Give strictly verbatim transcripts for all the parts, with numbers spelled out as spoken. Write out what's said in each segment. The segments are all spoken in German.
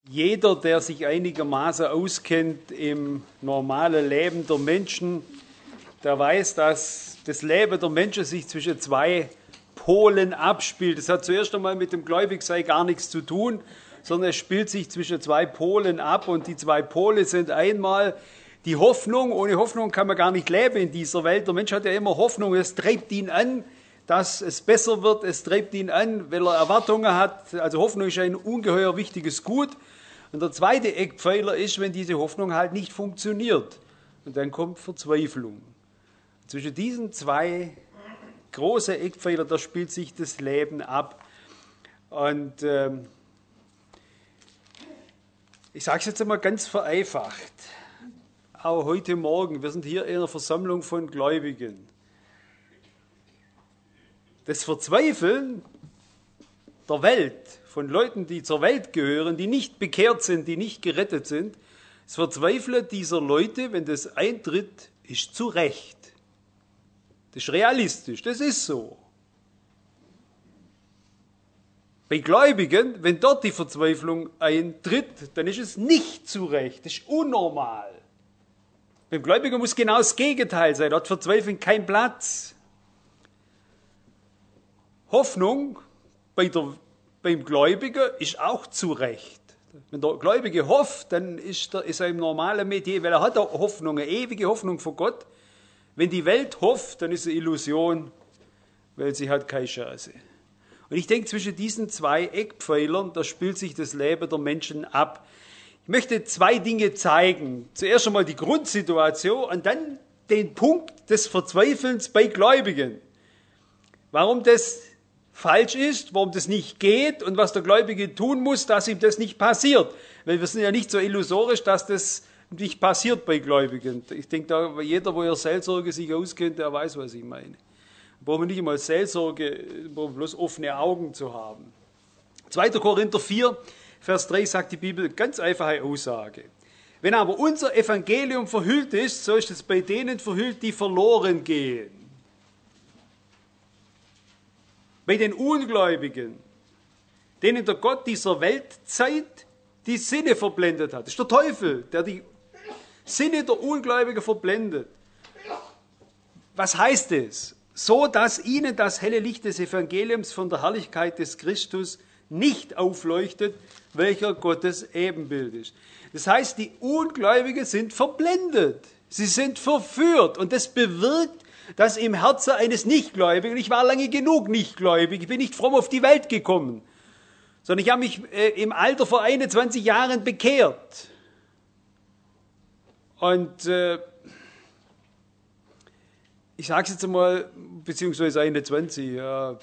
Jeder, der sich einigermaßen auskennt im normalen Leben der Menschen, der weiß, dass das Leben der Menschen sich zwischen zwei Polen abspielt. Das hat zuerst einmal mit dem Gläubigsein gar nichts zu tun, sondern es spielt sich zwischen zwei Polen ab. Und die zwei Pole sind einmal die Hoffnung. Ohne Hoffnung kann man gar nicht leben in dieser Welt. Der Mensch hat ja immer Hoffnung. Es treibt ihn an, dass es besser wird. Es treibt ihn an, weil er Erwartungen hat. Also Hoffnung ist ein ungeheuer wichtiges Gut. Und der zweite Eckpfeiler ist, wenn diese Hoffnung halt nicht funktioniert. Und dann kommt Verzweiflung. Zwischen diesen zwei großen Eckpfeiler, da spielt sich das Leben ab. Und ähm, ich sage es jetzt einmal ganz vereinfacht. Auch heute Morgen, wir sind hier in einer Versammlung von Gläubigen. Das Verzweifeln der Welt, von Leuten, die zur Welt gehören, die nicht bekehrt sind, die nicht gerettet sind, das Verzweifeln dieser Leute, wenn das eintritt, ist zu Recht. Das ist realistisch, das ist so. Bei Gläubigen, wenn dort die Verzweiflung eintritt, dann ist es nicht zu Recht, das ist unnormal. Beim Gläubigen muss genau das Gegenteil sein, dort Verzweiflung kein Platz. Hoffnung bei der, beim Gläubigen ist auch zu Recht. Wenn der Gläubige hofft, dann ist er, ist er im normalen Metier, weil er hat auch Hoffnung, eine ewige Hoffnung vor Gott. Wenn die Welt hofft, dann ist es eine Illusion, weil sie hat keine Chance. Und ich denke, zwischen diesen zwei Eckpfeilern, da spielt sich das Leben der Menschen ab. Ich möchte zwei Dinge zeigen. Zuerst einmal die Grundsituation und dann den Punkt des Verzweifelns bei Gläubigen. Warum das falsch ist, warum das nicht geht und was der Gläubige tun muss, dass ihm das nicht passiert. Weil wir sind ja nicht so illusorisch, dass das nicht passiert bei Gläubigen. Ich denke, da jeder, wo er Seelsorge sich auskennt, der weiß, was ich meine. Da brauchen wir nicht einmal Seelsorge, brauchen bloß offene Augen zu haben. zweiter Korinther vier, Vers drei sagt die Bibel, ganz einfache Aussage. Wenn aber unser Evangelium verhüllt ist, so ist es bei denen verhüllt, die verloren gehen. Bei den Ungläubigen, denen der Gott dieser Weltzeit die Sinne verblendet hat. Das ist der Teufel, der die Sinne der Ungläubigen verblendet. Was heißt es? So, dass ihnen das helle Licht des Evangeliums von der Herrlichkeit des Christus nicht aufleuchtet, welcher Gottes Ebenbild ist. Das heißt, die Ungläubigen sind verblendet. Sie sind verführt und das bewirkt, dass im Herzen eines Nichtgläubigen, und ich war lange genug nichtgläubig, ich bin nicht fromm auf die Welt gekommen, sondern ich habe mich äh, im Alter vor einundzwanzig Jahren bekehrt. Und äh, ich sage es jetzt einmal, beziehungsweise einundzwanzig, ja,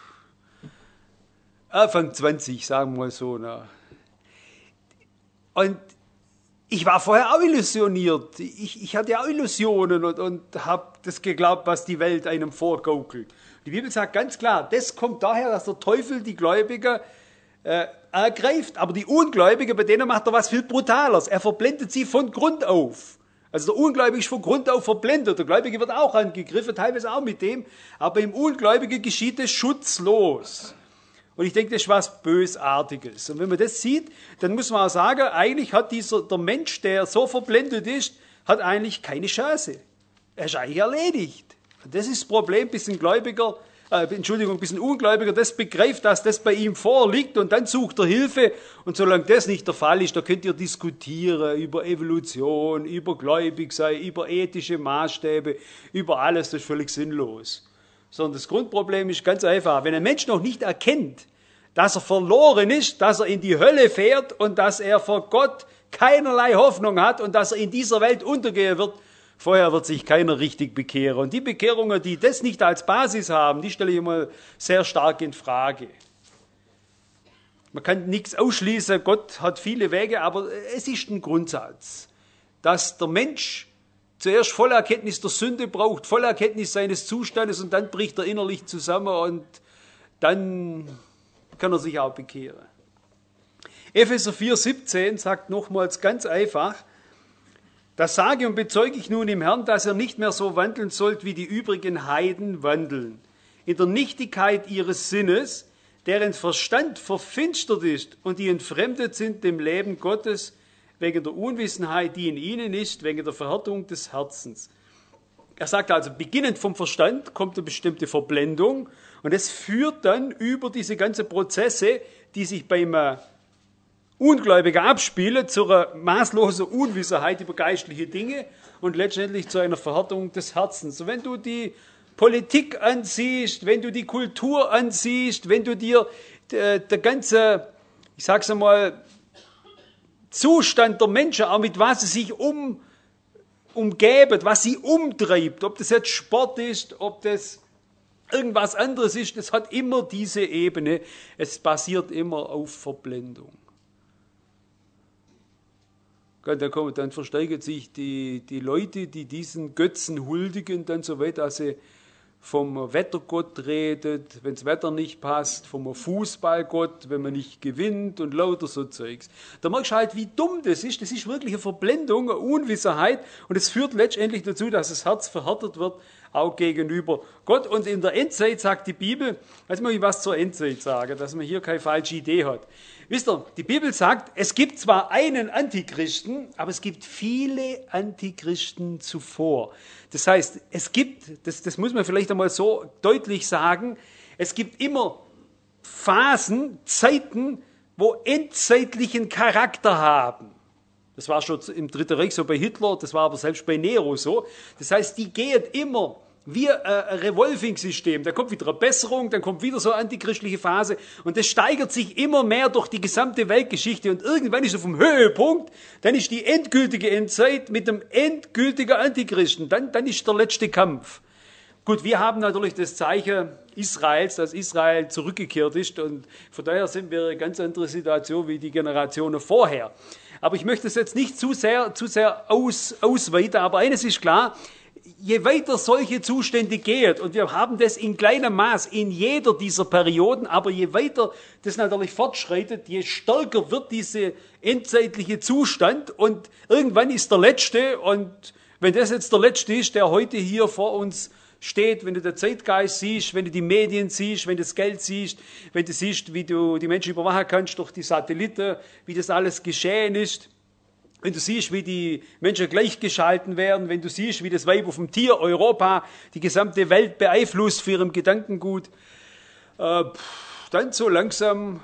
Anfang zwanzig, sagen wir mal so. Na. Und ich war vorher auch illusioniert. Ich, ich hatte auch Illusionen und, und habe das geglaubt, was die Welt einem vorgaukelt. Die Bibel sagt ganz klar, das kommt daher, dass der Teufel die Gläubigen äh, ergreift. Aber die Ungläubigen, bei denen macht er was viel Brutaleres. Er verblendet sie von Grund auf. Also der Ungläubige ist von Grund auf verblendet. Der Gläubige wird auch angegriffen, teilweise auch mit dem. Aber im Ungläubigen geschieht es schutzlos. Und ich denke, das ist was Bösartiges. Und wenn man das sieht, dann muss man auch sagen, eigentlich hat dieser, der Mensch, der so verblendet ist, hat eigentlich keine Chance. Er ist eigentlich erledigt. Und das ist das Problem, bis ein Gläubiger, äh, Entschuldigung, bis ein Ungläubiger das begreift, dass das bei ihm vorliegt und dann sucht er Hilfe. Und solange das nicht der Fall ist, da könnt ihr diskutieren über Evolution, über Gläubigsein, über ethische Maßstäbe, über alles, das ist völlig sinnlos. Sondern das Grundproblem ist ganz einfach. Wenn ein Mensch noch nicht erkennt, dass er verloren ist, dass er in die Hölle fährt und dass er vor Gott keinerlei Hoffnung hat und dass er in dieser Welt untergehen wird, vorher wird sich keiner richtig bekehren. Und die Bekehrungen, die das nicht als Basis haben, die stelle ich immer sehr stark in Frage. Man kann nichts ausschließen, Gott hat viele Wege, aber es ist ein Grundsatz, dass der Mensch zuerst volle Erkenntnis der Sünde braucht, volle Erkenntnis seines Zustandes und dann bricht er innerlich zusammen und dann kann er sich auch bekehren. Epheser vier, siebzehn sagt nochmals ganz einfach, das sage und bezeuge ich nun im Herrn, dass ihr nicht mehr so wandeln sollt, wie die übrigen Heiden wandeln, in der Nichtigkeit ihres Sinnes, deren Verstand verfinstert ist und die entfremdet sind dem Leben Gottes wegen der Unwissenheit, die in ihnen ist, wegen der Verhärtung des Herzens. Er sagt also, beginnend vom Verstand kommt eine bestimmte Verblendung und es führt dann über diese ganzen Prozesse, die sich beim äh, Ungläubigen abspielen, zu einer maßlosen Unwissenheit über geistliche Dinge und letztendlich zu einer Verhärtung des Herzens. Und wenn du die Politik ansiehst, wenn du die Kultur ansiehst, wenn du dir äh, der ganze, ich sag's einmal, Zustand der Menschen, auch mit was sie sich um umgeben, was sie umtreibt, ob das jetzt Sport ist, ob das irgendwas anderes ist, das hat immer diese Ebene, es basiert immer auf Verblendung. Dann, kommen, dann versteigern sich die, die Leute, die diesen Götzen huldigen, dann so weit, dass sie vom Wettergott redet, wenn das Wetter nicht passt, vom Fußballgott, wenn man nicht gewinnt und lauter so Zeugs. Da merkst du halt, wie dumm das ist. Das ist wirklich eine Verblendung, eine Unwissenheit und es führt letztendlich dazu, dass das Herz verhärtet wird, auch gegenüber Gott. Und in der Endzeit sagt die Bibel, lass mal was zur Endzeit sagen, dass man hier keine falsche Idee hat. Wisst ihr, die Bibel sagt, es gibt zwar einen Antichristen, aber es gibt viele Antichristen zuvor. Das heißt, es gibt, das, das muss man vielleicht einmal so deutlich sagen, es gibt immer Phasen, Zeiten, wo endzeitlichen Charakter haben. Das war schon im Dritten Reich so bei Hitler, das war aber selbst bei Nero so. Das heißt, die gehen immer wie ein Revolving-System. Da kommt wieder eine Besserung, dann kommt wieder so eine antichristliche Phase und das steigert sich immer mehr durch die gesamte Weltgeschichte und irgendwann ist es vom Höhepunkt, dann ist die endgültige Endzeit mit dem endgültigen Antichristen. Dann, dann ist der letzte Kampf. Gut, wir haben natürlich das Zeichen Israels, dass Israel zurückgekehrt ist und von daher sind wir in einer ganz anderen Situation wie die Generationen vorher. Aber ich möchte es jetzt nicht zu sehr, zu sehr aus, ausweiten, aber eines ist klar, je weiter solche Zustände gehen, und wir haben das in kleinem Maß in jeder dieser Perioden, aber je weiter das natürlich fortschreitet, je stärker wird dieser endzeitliche Zustand und irgendwann ist der Letzte und wenn das jetzt der Letzte ist, der heute hier vor uns steht, wenn du den Zeitgeist siehst, wenn du die Medien siehst, wenn du das Geld siehst, wenn du siehst, wie du die Menschen überwachen kannst durch die Satelliten, wie das alles geschehen ist, wenn du siehst, wie die Menschen gleichgeschalten werden, wenn du siehst, wie das Weib auf dem Tier Europa die gesamte Welt beeinflusst für ihrem Gedankengut, äh, dann so langsam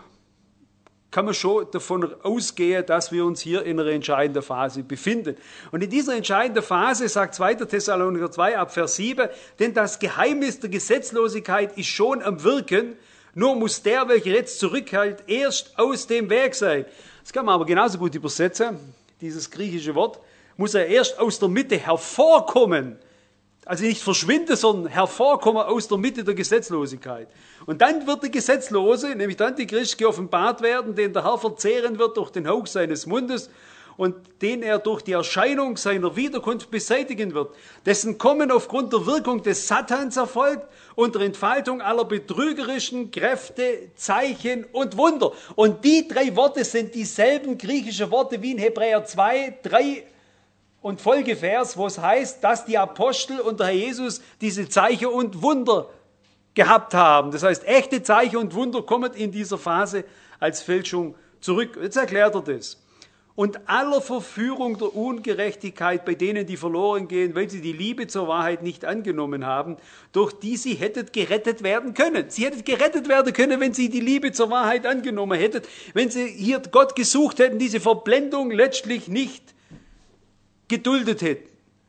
kann man schon davon ausgehen, dass wir uns hier in einer entscheidenden Phase befinden. Und in dieser entscheidenden Phase sagt zweiter Thessalonicher zwei ab Vers sieben, denn das Geheimnis der Gesetzlosigkeit ist schon am Wirken, nur muss der, welcher jetzt zurückhält, erst aus dem Weg sein. Das kann man aber genauso gut übersetzen, dieses griechische Wort, muss er erst aus der Mitte hervorkommen. Also nicht verschwinden, sondern hervorkommen aus der Mitte der Gesetzlosigkeit. Und dann wird der Gesetzlose, nämlich der Antichrist, geoffenbart werden, den der Herr verzehren wird durch den Hauch seines Mundes und den er durch die Erscheinung seiner Wiederkunft beseitigen wird. Dessen Kommen aufgrund der Wirkung des Satans erfolgt und der Entfaltung aller betrügerischen Kräfte, Zeichen und Wunder. Und die drei Worte sind dieselben griechischen Worte wie in Hebräer zwei, drei und Folgevers, wo es heißt, dass die Apostel und der Herr Jesus diese Zeichen und Wunder gehabt haben. Das heißt, echte Zeichen und Wunder kommen in dieser Phase als Fälschung zurück. Jetzt erklärt er das. Und aller Verführung der Ungerechtigkeit bei denen, die verloren gehen, weil sie die Liebe zur Wahrheit nicht angenommen haben, durch die sie hättet gerettet werden können. Sie hättet gerettet werden können, wenn sie die Liebe zur Wahrheit angenommen hättet, wenn sie hier Gott gesucht hätten, diese Verblendung letztlich nicht geduldet hätten.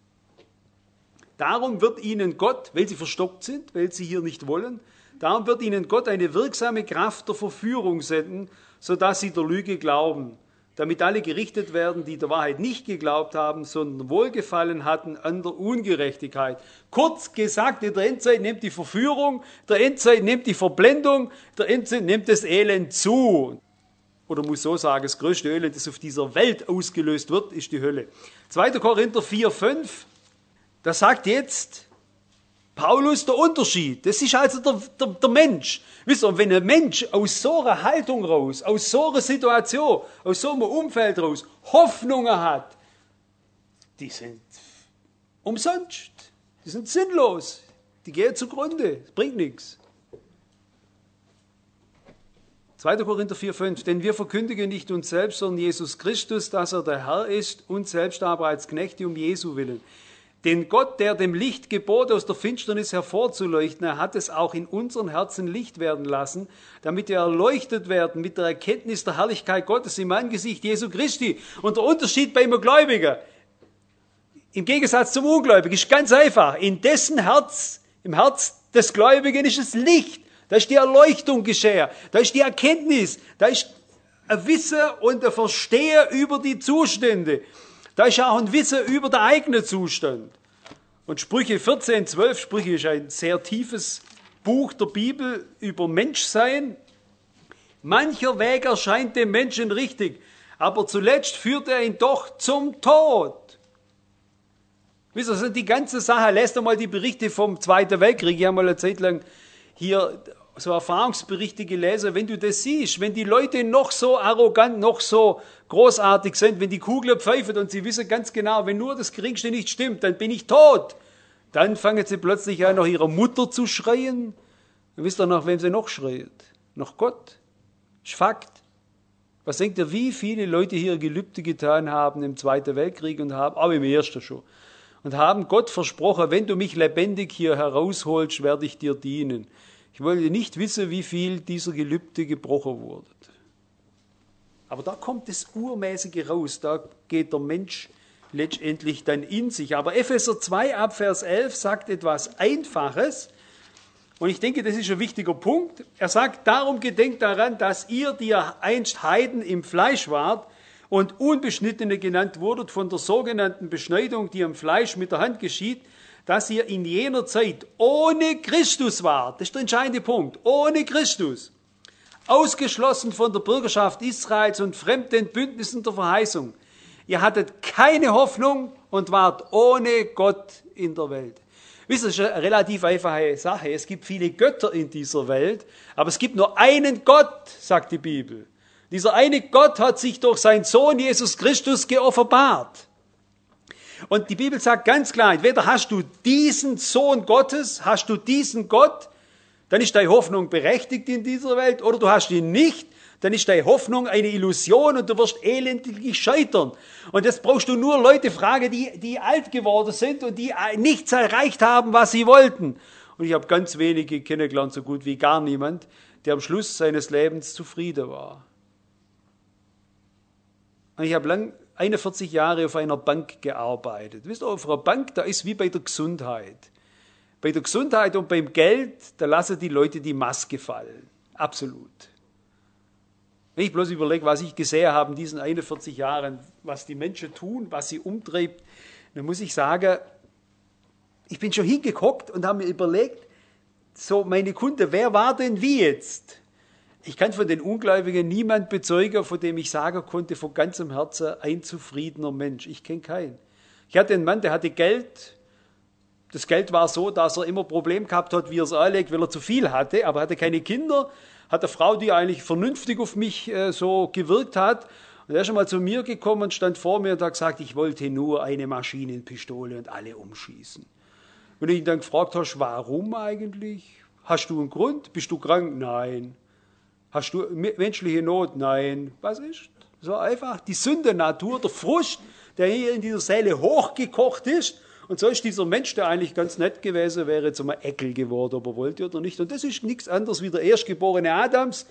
Darum wird ihnen Gott, weil sie verstockt sind, weil sie hier nicht wollen, darum wird ihnen Gott eine wirksame Kraft der Verführung senden, sodass sie der Lüge glauben, damit alle gerichtet werden, die der Wahrheit nicht geglaubt haben, sondern Wohlgefallen hatten an der Ungerechtigkeit. Kurz gesagt, in der Endzeit nimmt die Verführung, der Endzeit nimmt die Verblendung, der Endzeit nimmt das Elend zu. Oder muss so sagen, das größte Elend, das auf dieser Welt ausgelöst wird, ist die Hölle. zweiter Korinther vier, fünf, da sagt jetzt Paulus der Unterschied. Das ist also der, der, der Mensch. Wisst ihr, wenn ein Mensch aus so einer Haltung raus, aus so einer Situation, aus so einem Umfeld raus Hoffnungen hat, die sind umsonst, die sind sinnlos, die gehen zugrunde, das bringt nichts. zweiter Korinther vier, fünf. Denn wir verkündigen nicht uns selbst, sondern Jesus Christus, dass er der Herr ist, uns selbst aber als Knechte um Jesu willen. Denn Gott, der dem Licht gebot, aus der Finsternis hervorzuleuchten, er hat es auch in unseren Herzen Licht werden lassen, damit wir erleuchtet werden mit der Erkenntnis der Herrlichkeit Gottes im Angesicht Jesu Christi. Und der Unterschied bei einem Gläubigen, im Gegensatz zum Ungläubigen, ist ganz einfach. In dessen Herz, im Herz des Gläubigen ist es Licht. Da ist die Erleuchtung geschehen. Da ist die Erkenntnis. Da ist ein Wissen und ein Verstehen über die Zustände. Da ist auch ein Wissen über den eigenen Zustand. Und Sprüche vierzehn, zwölf, Sprüche ist ein sehr tiefes Buch der Bibel über Menschsein. Mancher Weg erscheint dem Menschen richtig, aber zuletzt führt er ihn doch zum Tod. Wisst ihr, das sind die ganze Sache. Lest einmal die Berichte vom Zweiten Weltkrieg. Ich habe mal eine Zeit lang hier so Erfahrungsberichte gelesen. Wenn du das siehst, wenn die Leute noch so arrogant, noch so großartig sind, wenn die Kugel pfeift und sie wissen ganz genau, wenn nur das Geringste nicht stimmt, dann bin ich tot. Dann fangen sie plötzlich an, nach ihrer Mutter zu schreien. Und wisst ihr, nach wem sie noch schreit? Nach Gott. Das ist Fakt. Was denkt ihr, wie viele Leute hier Gelübde getan haben im Zweiten Weltkrieg und haben, aber im Ersten schon, und haben Gott versprochen, wenn du mich lebendig hier herausholst, werde ich dir dienen. Ich wollte nicht wissen, wie viel dieser Gelübde gebrochen wurde. Aber da kommt das Urmäßige raus, da geht der Mensch letztendlich dann in sich. Aber Epheser zwei ab Vers elf sagt etwas Einfaches und ich denke, das ist ein wichtiger Punkt. Er sagt, darum gedenkt daran, dass ihr, die ihr einst Heiden im Fleisch wart und Unbeschnittene genannt wurdet von der sogenannten Beschneidung, die am Fleisch mit der Hand geschieht, dass ihr in jener Zeit ohne Christus wart. Das ist der entscheidende Punkt. Ohne Christus. Ausgeschlossen von der Bürgerschaft Israels und fremd den Bündnissen der Verheißung. Ihr hattet keine Hoffnung und wart ohne Gott in der Welt. Wisst ihr, das ist eine relativ einfache Sache. Es gibt viele Götter in dieser Welt, aber es gibt nur einen Gott, sagt die Bibel. Dieser eine Gott hat sich durch seinen Sohn Jesus Christus geoffenbart. Und die Bibel sagt ganz klar, entweder hast du diesen Sohn Gottes, hast du diesen Gott, dann ist deine Hoffnung berechtigt in dieser Welt, oder du hast ihn nicht, dann ist deine Hoffnung eine Illusion und du wirst elendiglich scheitern. Und das brauchst du nur Leute fragen, die, die alt geworden sind und die nichts erreicht haben, was sie wollten. Und ich habe ganz wenige kennengelernt, so gut wie gar niemand, der am Schluss seines Lebens zufrieden war. Und ich habe lang einundvierzig Jahre auf einer Bank gearbeitet. Wisst ihr, auf einer Bank, da ist wie bei der Gesundheit. Bei der Gesundheit und beim Geld, da lassen die Leute die Maske fallen. Absolut. Wenn ich bloß überlege, was ich gesehen habe in diesen einundvierzig Jahren, was die Menschen tun, was sie umtreibt, dann muss ich sagen, ich bin schon hingehockt und habe mir überlegt, so meine Kunden, wer war denn wie jetzt? Ich kann von den Ungläubigen niemand bezeugen, von dem ich sagen konnte, von ganzem Herzen, ein zufriedener Mensch. Ich kenne keinen. Ich hatte einen Mann, der hatte Geld. Das Geld war so, dass er immer Probleme gehabt hat, wie er es anlegt, weil er zu viel hatte, aber hatte keine Kinder. Hat eine Frau, die eigentlich vernünftig auf mich äh, so gewirkt hat. Und er ist schon mal zu mir gekommen und stand vor mir und hat gesagt, ich wollte nur eine Maschinenpistole und alle umschießen. Wenn du ihn dann gefragt hast, warum eigentlich? Hast du einen Grund? Bist du krank? Nein. Hast du menschliche Not? Nein. Was ist? So einfach die Sündennatur, der Frust, der hier in dieser Seele hochgekocht ist. Und so ist dieser Mensch, der eigentlich ganz nett gewesen wäre, zum Eckel geworden, ob er wollte oder nicht. Und das ist nichts anderes wie der erstgeborene Adams.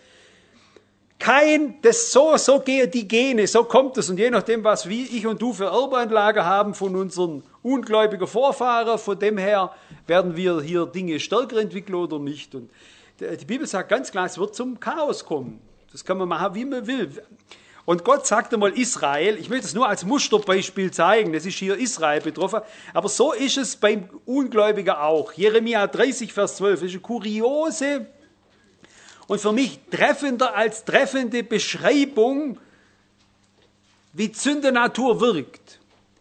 Kein, das so, so gehen die Gene, so kommt es. Und je nachdem, was wie ich und du für Erbanlage haben von unseren ungläubigen Vorfahren, von dem her werden wir hier Dinge stärker entwickeln oder nicht. Und die Bibel sagt ganz klar, es wird zum Chaos kommen. Das kann man machen, wie man will. Und Gott sagte mal Israel, ich will das nur als Musterbeispiel zeigen, das ist hier Israel betroffen, aber so ist es beim Ungläubigen auch. Jeremia dreißig, Vers zwölf, das ist eine kuriose und für mich treffender als treffende Beschreibung, wie die Sündennatur wirkt.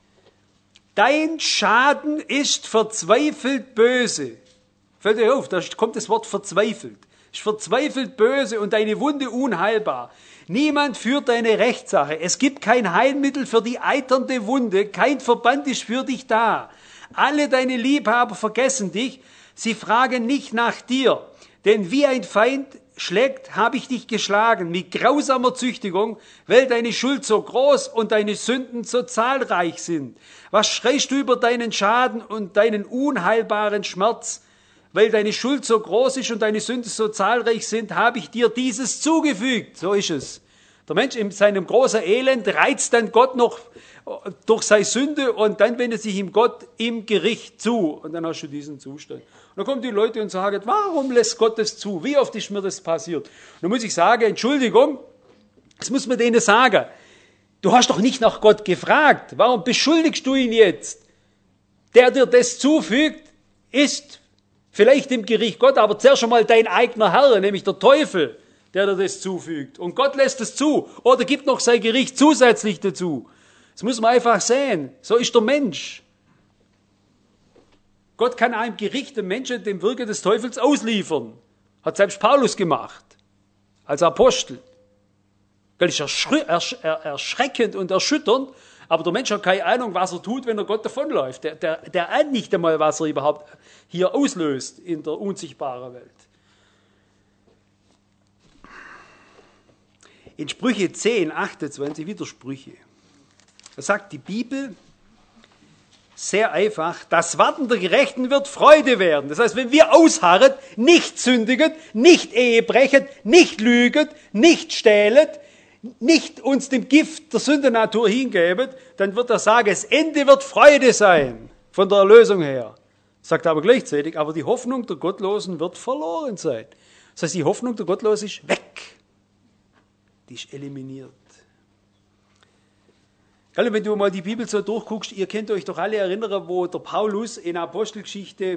Dein Schaden ist verzweifelt böse. Fällt euch auf, da kommt das Wort verzweifelt. Ist verzweifelt böse und deine Wunde unheilbar. Niemand führt deine Rechtssache. Es gibt kein Heilmittel für die eiternde Wunde. Kein Verband ist für dich da. Alle deine Liebhaber vergessen dich. Sie fragen nicht nach dir. Denn wie ein Feind schlägt, habe ich dich geschlagen mit grausamer Züchtigung, weil deine Schuld so groß und deine Sünden so zahlreich sind. Was schreist du über deinen Schaden und deinen unheilbaren Schmerz? Weil deine Schuld so groß ist und deine Sünden so zahlreich sind, habe ich dir dieses zugefügt. So ist es. Der Mensch in seinem großen Elend reizt dann Gott noch durch seine Sünde und dann wendet sich ihm Gott im Gericht zu. Und dann hast du diesen Zustand. Und dann kommen die Leute und sagen, warum lässt Gott das zu? Wie oft ist mir das passiert? Und dann muss ich sagen, Entschuldigung, das muss man denen sagen. Du hast doch nicht nach Gott gefragt. Warum beschuldigst du ihn jetzt? Der dir das zufügt, ist vielleicht im Gericht Gott, aber zuerst einmal dein eigener Herr, nämlich der Teufel, der dir das zufügt. Und Gott lässt es zu oder gibt noch sein Gericht zusätzlich dazu. Das muss man einfach sehen. So ist der Mensch. Gott kann einem Gericht dem Menschen dem Wirken des Teufels ausliefern. Hat selbst Paulus gemacht, als Apostel. Das ist erschr- ersch- erschreckend und erschütternd, aber der Mensch hat keine Ahnung, was er tut, wenn er Gott davonläuft. Der, der, der ahnt nicht einmal, was er überhaupt hier auslöst in der unsichtbaren Welt. In Sprüche zehn, achtundzwanzig, wieder Sprüche. Da sagt die Bibel sehr einfach, das Warten der Gerechten wird Freude werden. Das heißt, wenn wir ausharren, nicht sündigen, nicht Ehe brechen, nicht lügen, nicht stehlen, nicht uns dem Gift der Sündennatur hingeben, dann wird er sagen, das Ende wird Freude sein, von der Erlösung her. Sagt aber gleichzeitig, aber die Hoffnung der Gottlosen wird verloren sein. Das heißt, die Hoffnung der Gottlosen ist weg. Die ist eliminiert. Wenn du mal die Bibel so durchguckst, ihr könnt euch doch alle erinnern, wo der Paulus in Apostelgeschichte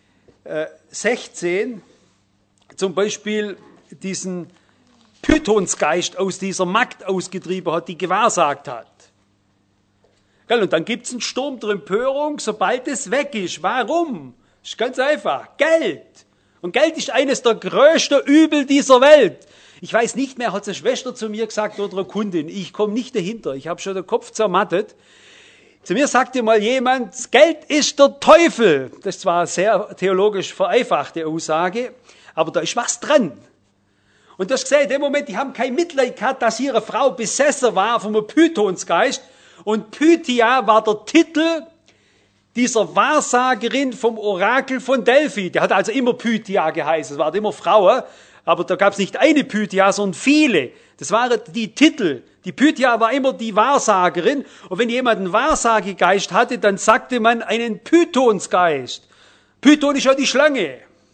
sechzehn zum Beispiel diesen Pythonsgeist aus dieser Magd ausgetrieben hat, die gewahrsagt hat. Und dann gibt es einen Sturm der Empörung, sobald es weg ist. Warum? Das ist ganz einfach. Geld. Und Geld ist eines der größten Übel dieser Welt. Ich weiß nicht mehr, hat eine Schwester zu mir gesagt oder eine Kundin, ich komme nicht dahinter, ich habe schon den Kopf zermattet. Zu mir sagte mal jemand, Geld ist der Teufel. Das ist zwar eine sehr theologisch vereinfachte Aussage, aber da ist was dran. Und das gesehen, in dem Moment, die haben kein Mitleid gehabt, dass ihre Frau besessen war vom Pythonsgeist. Und Pythia war der Titel dieser Wahrsagerin vom Orakel von Delphi. Der hat also immer Pythia geheißen, es waren immer Frauen. Aber da gab es nicht eine Pythia, sondern viele. Das waren die Titel. Die Pythia war immer die Wahrsagerin. Und wenn jemand einen Wahrsagegeist hatte, dann sagte man einen Pythonsgeist. Python ist ja die Schlange.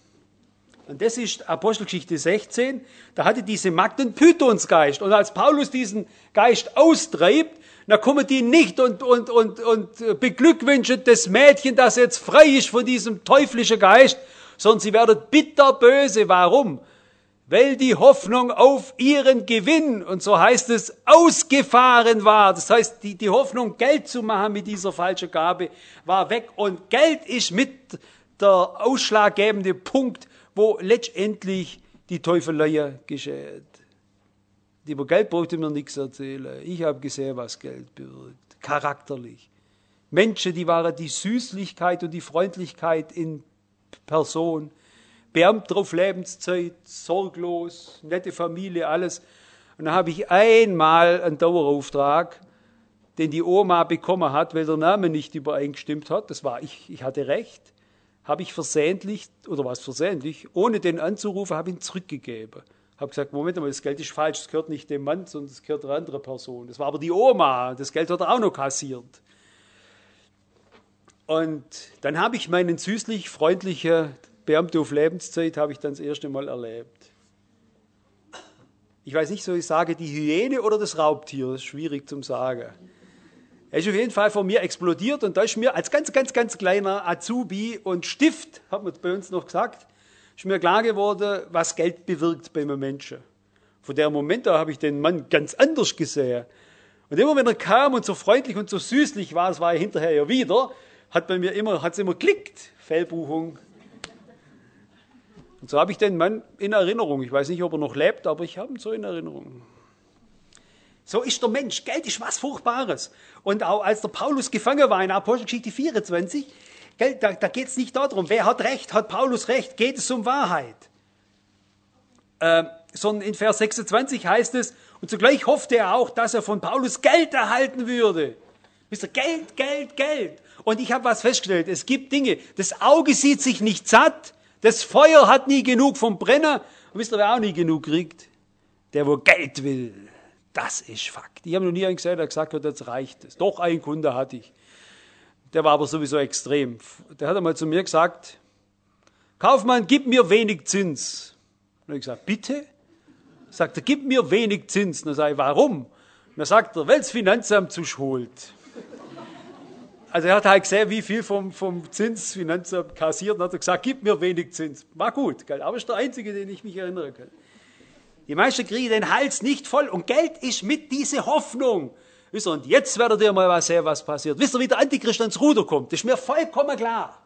Und das ist Apostelgeschichte sechzehn. Da hatte diese Magd einen Pythonsgeist. Und als Paulus diesen Geist austreibt, dann kommen die nicht und, und, und, und beglückwünschen das Mädchen, das jetzt frei ist von diesem teuflischen Geist, sondern sie werden bitterböse. Warum? Weil die Hoffnung auf ihren Gewinn, und so heißt es, ausgefahren war. Das heißt, die, die Hoffnung, Geld zu machen mit dieser falschen Gabe, war weg. Und Geld ist mit der ausschlaggebende Punkt, wo letztendlich die Teufelei geschieht. Über Geld braucht ihr mir nichts erzählen. Ich habe gesehen, was Geld bewirkt. Charakterlich. Menschen, die waren die Süßlichkeit und die Freundlichkeit in Person. Beamter auf Lebenszeit, sorglos, nette Familie, alles. Und dann habe ich einmal einen Dauerauftrag, den die Oma bekommen hat, weil der Name nicht übereingestimmt hat. Das war ich, ich hatte recht. Habe ich versehentlich, oder was versehentlich, ohne den anzurufen, habe ihn zurückgegeben. Habe gesagt, Moment mal, das Geld ist falsch, das gehört nicht dem Mann, sondern das gehört einer anderen Person. Das war aber die Oma, das Geld hat er auch noch kassiert. Und dann habe ich meinen süßlich freundlichen Beamte auf Lebenszeit habe ich dann das erste Mal erlebt. Ich weiß nicht, soll ich sagen, die Hyäne oder das Raubtier, das ist schwierig zu sagen. Er ist auf jeden Fall von mir explodiert und da ist mir als ganz, ganz, ganz kleiner Azubi und Stift, hat man bei uns noch gesagt, ist mir klar geworden, was Geld bewirkt bei einem Menschen. Von dem Moment da habe ich den Mann ganz anders gesehen. Und immer wenn er kam und so freundlich und so süßlich war, das war er hinterher ja wieder, hat bei mir immer, hat es immer geklickt, Fehlbuchung. Und so habe ich den Mann in Erinnerung. Ich weiß nicht, ob er noch lebt, aber ich habe ihn so in Erinnerung. So ist der Mensch. Geld ist was Furchtbares. Und auch als der Paulus gefangen war in Apostelgeschichte vierundzwanzig, da, da geht es nicht darum, wer hat Recht, hat Paulus Recht, geht es um Wahrheit. äh, sondern in Vers sechsundzwanzig heißt es, und zugleich hoffte er auch, dass er von Paulus Geld erhalten würde. Wisst ihr, Geld, Geld, Geld. Und ich habe was festgestellt, es gibt Dinge, das Auge sieht sich nicht satt, das Feuer hat nie genug vom Brenner. Und wisst ihr, wer auch nie genug kriegt? Der, wo Geld will. Das ist Fakt. Ich habe noch nie einen gesehen, der gesagt hat, jetzt reicht es. Doch, einen Kunde hatte ich. Der war aber sowieso extrem. Der hat einmal zu mir gesagt, Kaufmann, gib mir wenig Zins. Und ich gesagt, bitte? Sagt er, gib mir wenig Zins. Und dann sage ich, warum? Und dann sagt er, weil das Finanzamt zu holt. Also er hat halt gesehen, wie viel vom, vom Zins Finanzamt kassiert und hat er gesagt, gib mir wenig Zins. War gut, gell? Aber ist der einzige, den ich mich erinnern kann. Die meisten kriegen den Hals nicht voll und Geld ist mit diese Hoffnung. Wisst ihr, und jetzt werdet ihr mal was sehen, was passiert. Wisst ihr, wie der Antichrist ans Ruder kommt? Das ist mir vollkommen klar.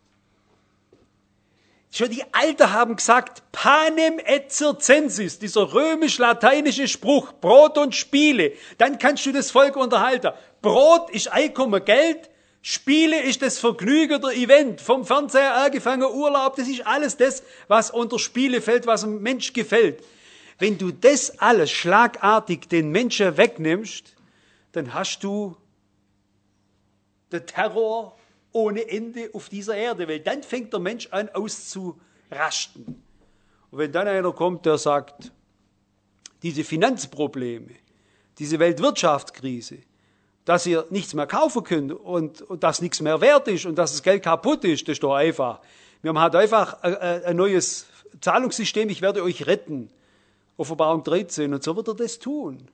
Schon die Alten haben gesagt, panem et circensis, dieser römisch-lateinische Spruch, Brot und Spiele. Dann kannst du das Volk unterhalten. Brot ist Einkommen, Geld. Spiele ist das Vergnügen, der Event. Vom Fernseher angefangen, Urlaub, das ist alles das, was unter Spiele fällt, was einem Mensch gefällt. Wenn du das alles schlagartig den Menschen wegnimmst, dann hast du den Terror ohne Ende auf dieser Erde, weil dann fängt der Mensch an auszurasten. Und wenn dann einer kommt, der sagt, diese Finanzprobleme, diese Weltwirtschaftskrise, dass ihr nichts mehr kaufen könnt und, und dass nichts mehr wert ist und dass das Geld kaputt ist, das ist doch einfach. Wir haben halt einfach ein, ein neues Zahlungssystem, ich werde euch retten. Offenbarung dreizehn, und so wird er das tun.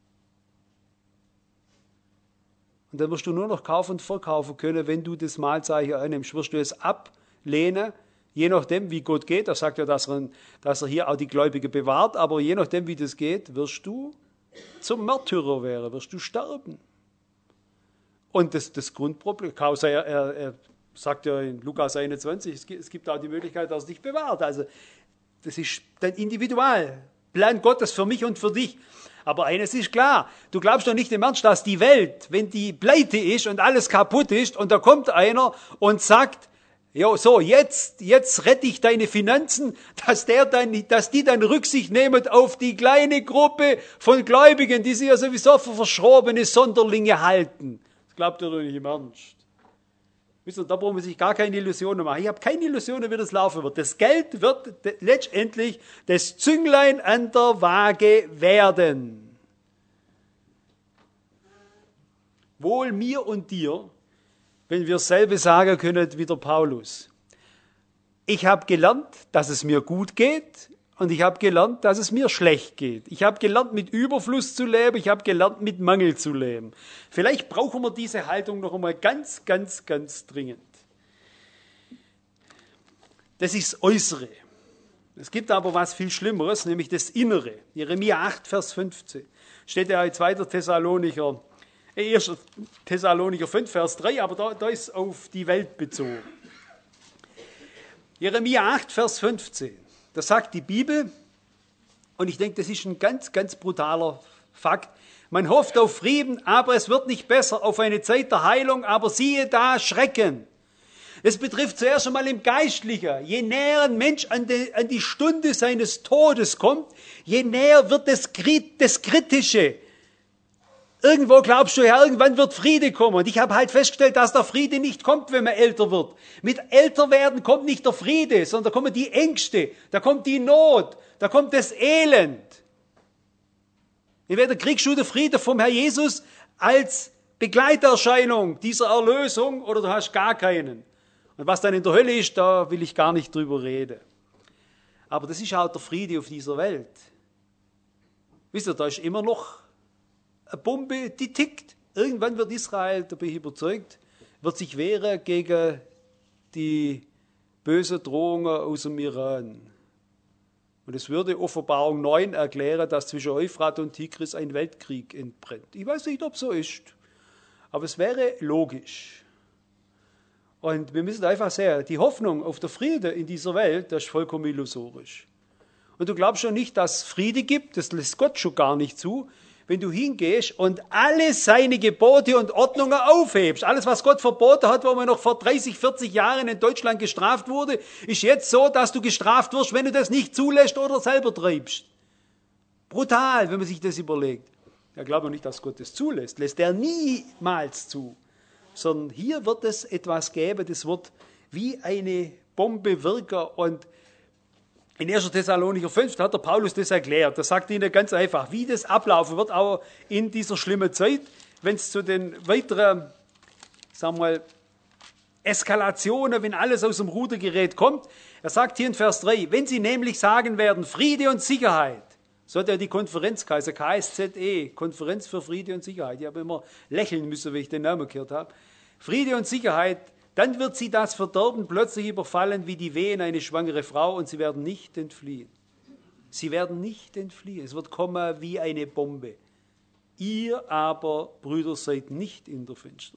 Und dann wirst du nur noch kaufen und verkaufen können, wenn du das Mahlzeichen annimmst. Wirst du es ablehnen, je nachdem, wie Gott geht. Er sagt ja, dass er, dass er hier auch die Gläubigen bewahrt, aber je nachdem, wie das geht, wirst du zum Märtyrer werden, wirst du sterben. Und das, das Grundproblem, er, er, er sagt ja in Lukas einundzwanzig, es gibt, es gibt auch die Möglichkeit, dass er dich bewahrt. Also das ist dein Individual. Plan Gottes für mich und für dich. Aber eines ist klar, du glaubst doch nicht im Ernst, dass die Welt, wenn die pleite ist und alles kaputt ist und da kommt einer und sagt, jo, so, jetzt, jetzt rette ich deine Finanzen, dass der dann, dass die dann Rücksicht nehmen auf die kleine Gruppe von Gläubigen, die sich ja sowieso für verschrobene Sonderlinge halten. Das glaubt ihr doch nicht im Ernst. Wisst ihr, da brauchen wir sich gar keine Illusionen machen. Ich habe keine Illusionen, wie das laufen wird. Das Geld wird letztendlich das Zünglein an der Waage werden. Wohl mir und dir, wenn wir dasselbe sagen können wie der Paulus. Ich habe gelernt, dass es mir gut geht und ich habe gelernt, dass es mir schlecht geht. Ich habe gelernt, mit Überfluss zu leben, ich habe gelernt, mit Mangel zu leben. Vielleicht brauchen wir diese Haltung noch einmal ganz, ganz, ganz dringend. Das ist das Äußere. Es gibt aber was viel Schlimmeres, nämlich das Innere. Jeremia acht, Vers fünfzehn. Steht ja in zweiter Thessalonicher, äh, erster Thessalonicher fünf, Vers drei, aber da, da ist auf die Welt bezogen. Jeremia acht, Vers fünfzehn. Das sagt die Bibel, und ich denke, das ist ein ganz, ganz brutaler Fakt. Man hofft auf Frieden, aber es wird nicht besser, auf eine Zeit der Heilung, aber siehe da, Schrecken. Es betrifft zuerst einmal im Geistlichen. Je näher ein Mensch an die, an die Stunde seines Todes kommt, je näher wird das, das Kritische. Irgendwo glaubst du, ja, irgendwann wird Friede kommen. Und ich habe halt festgestellt, dass der Friede nicht kommt, wenn man älter wird. Mit Älterwerden kommt nicht der Friede, sondern da kommen die Ängste, da kommt die Not, da kommt das Elend. Entweder kriegst du den Frieden vom Herr Jesus als Begleiterscheinung dieser Erlösung oder du hast gar keinen. Und was dann in der Hölle ist, da will ich gar nicht drüber reden. Aber das ist auch der Friede auf dieser Welt. Wisst ihr, da ist immer noch eine Bombe, die tickt. Irgendwann wird Israel, da bin ich überzeugt, wird sich wehren gegen die bösen Drohungen aus dem Iran. Und es würde Offenbarung neun erklären, dass zwischen Euphrat und Tigris ein Weltkrieg entbrennt. Ich weiß nicht, ob so ist, aber es wäre logisch. Und wir müssen einfach sehen, die Hoffnung auf den Frieden in dieser Welt, das ist vollkommen illusorisch. Und du glaubst schon nicht, dass es Friede gibt, das lässt Gott schon gar nicht zu, wenn du hingehst und alle seine Gebote und Ordnungen aufhebst. Alles, was Gott verboten hat, wo man noch vor dreißig, vierzig Jahren in Deutschland gestraft wurde, ist jetzt so, dass du gestraft wirst, wenn du das nicht zulässt oder selber treibst. Brutal, wenn man sich das überlegt. Ja, glaube ich nicht, dass Gott das zulässt. Lässt er niemals zu. Sondern hier wird es etwas geben, das wird wie eine Bombe wirken. Und in erster Thessalonicher fünf hat der Paulus das erklärt. Das sagt ihnen ganz einfach, wie das ablaufen wird, auch in dieser schlimmen Zeit, wenn es zu den weiteren, sagen wir mal, Eskalationen, wenn alles aus dem Ruder gerät, kommt. Er sagt hier in Vers drei, wenn sie nämlich sagen werden, Friede und Sicherheit, so hat er die Konferenz geheißen, K S Z E, Konferenz für Friede und Sicherheit. Ich habe immer lächeln müssen, wenn ich den Namen gehört habe. Friede und Sicherheit, dann wird sie das Verderben plötzlich überfallen wie die Wehen eine schwangere Frau und sie werden nicht entfliehen. Sie werden nicht entfliehen. Es wird kommen wie eine Bombe. Ihr aber, Brüder, seid nicht in der Finsternis.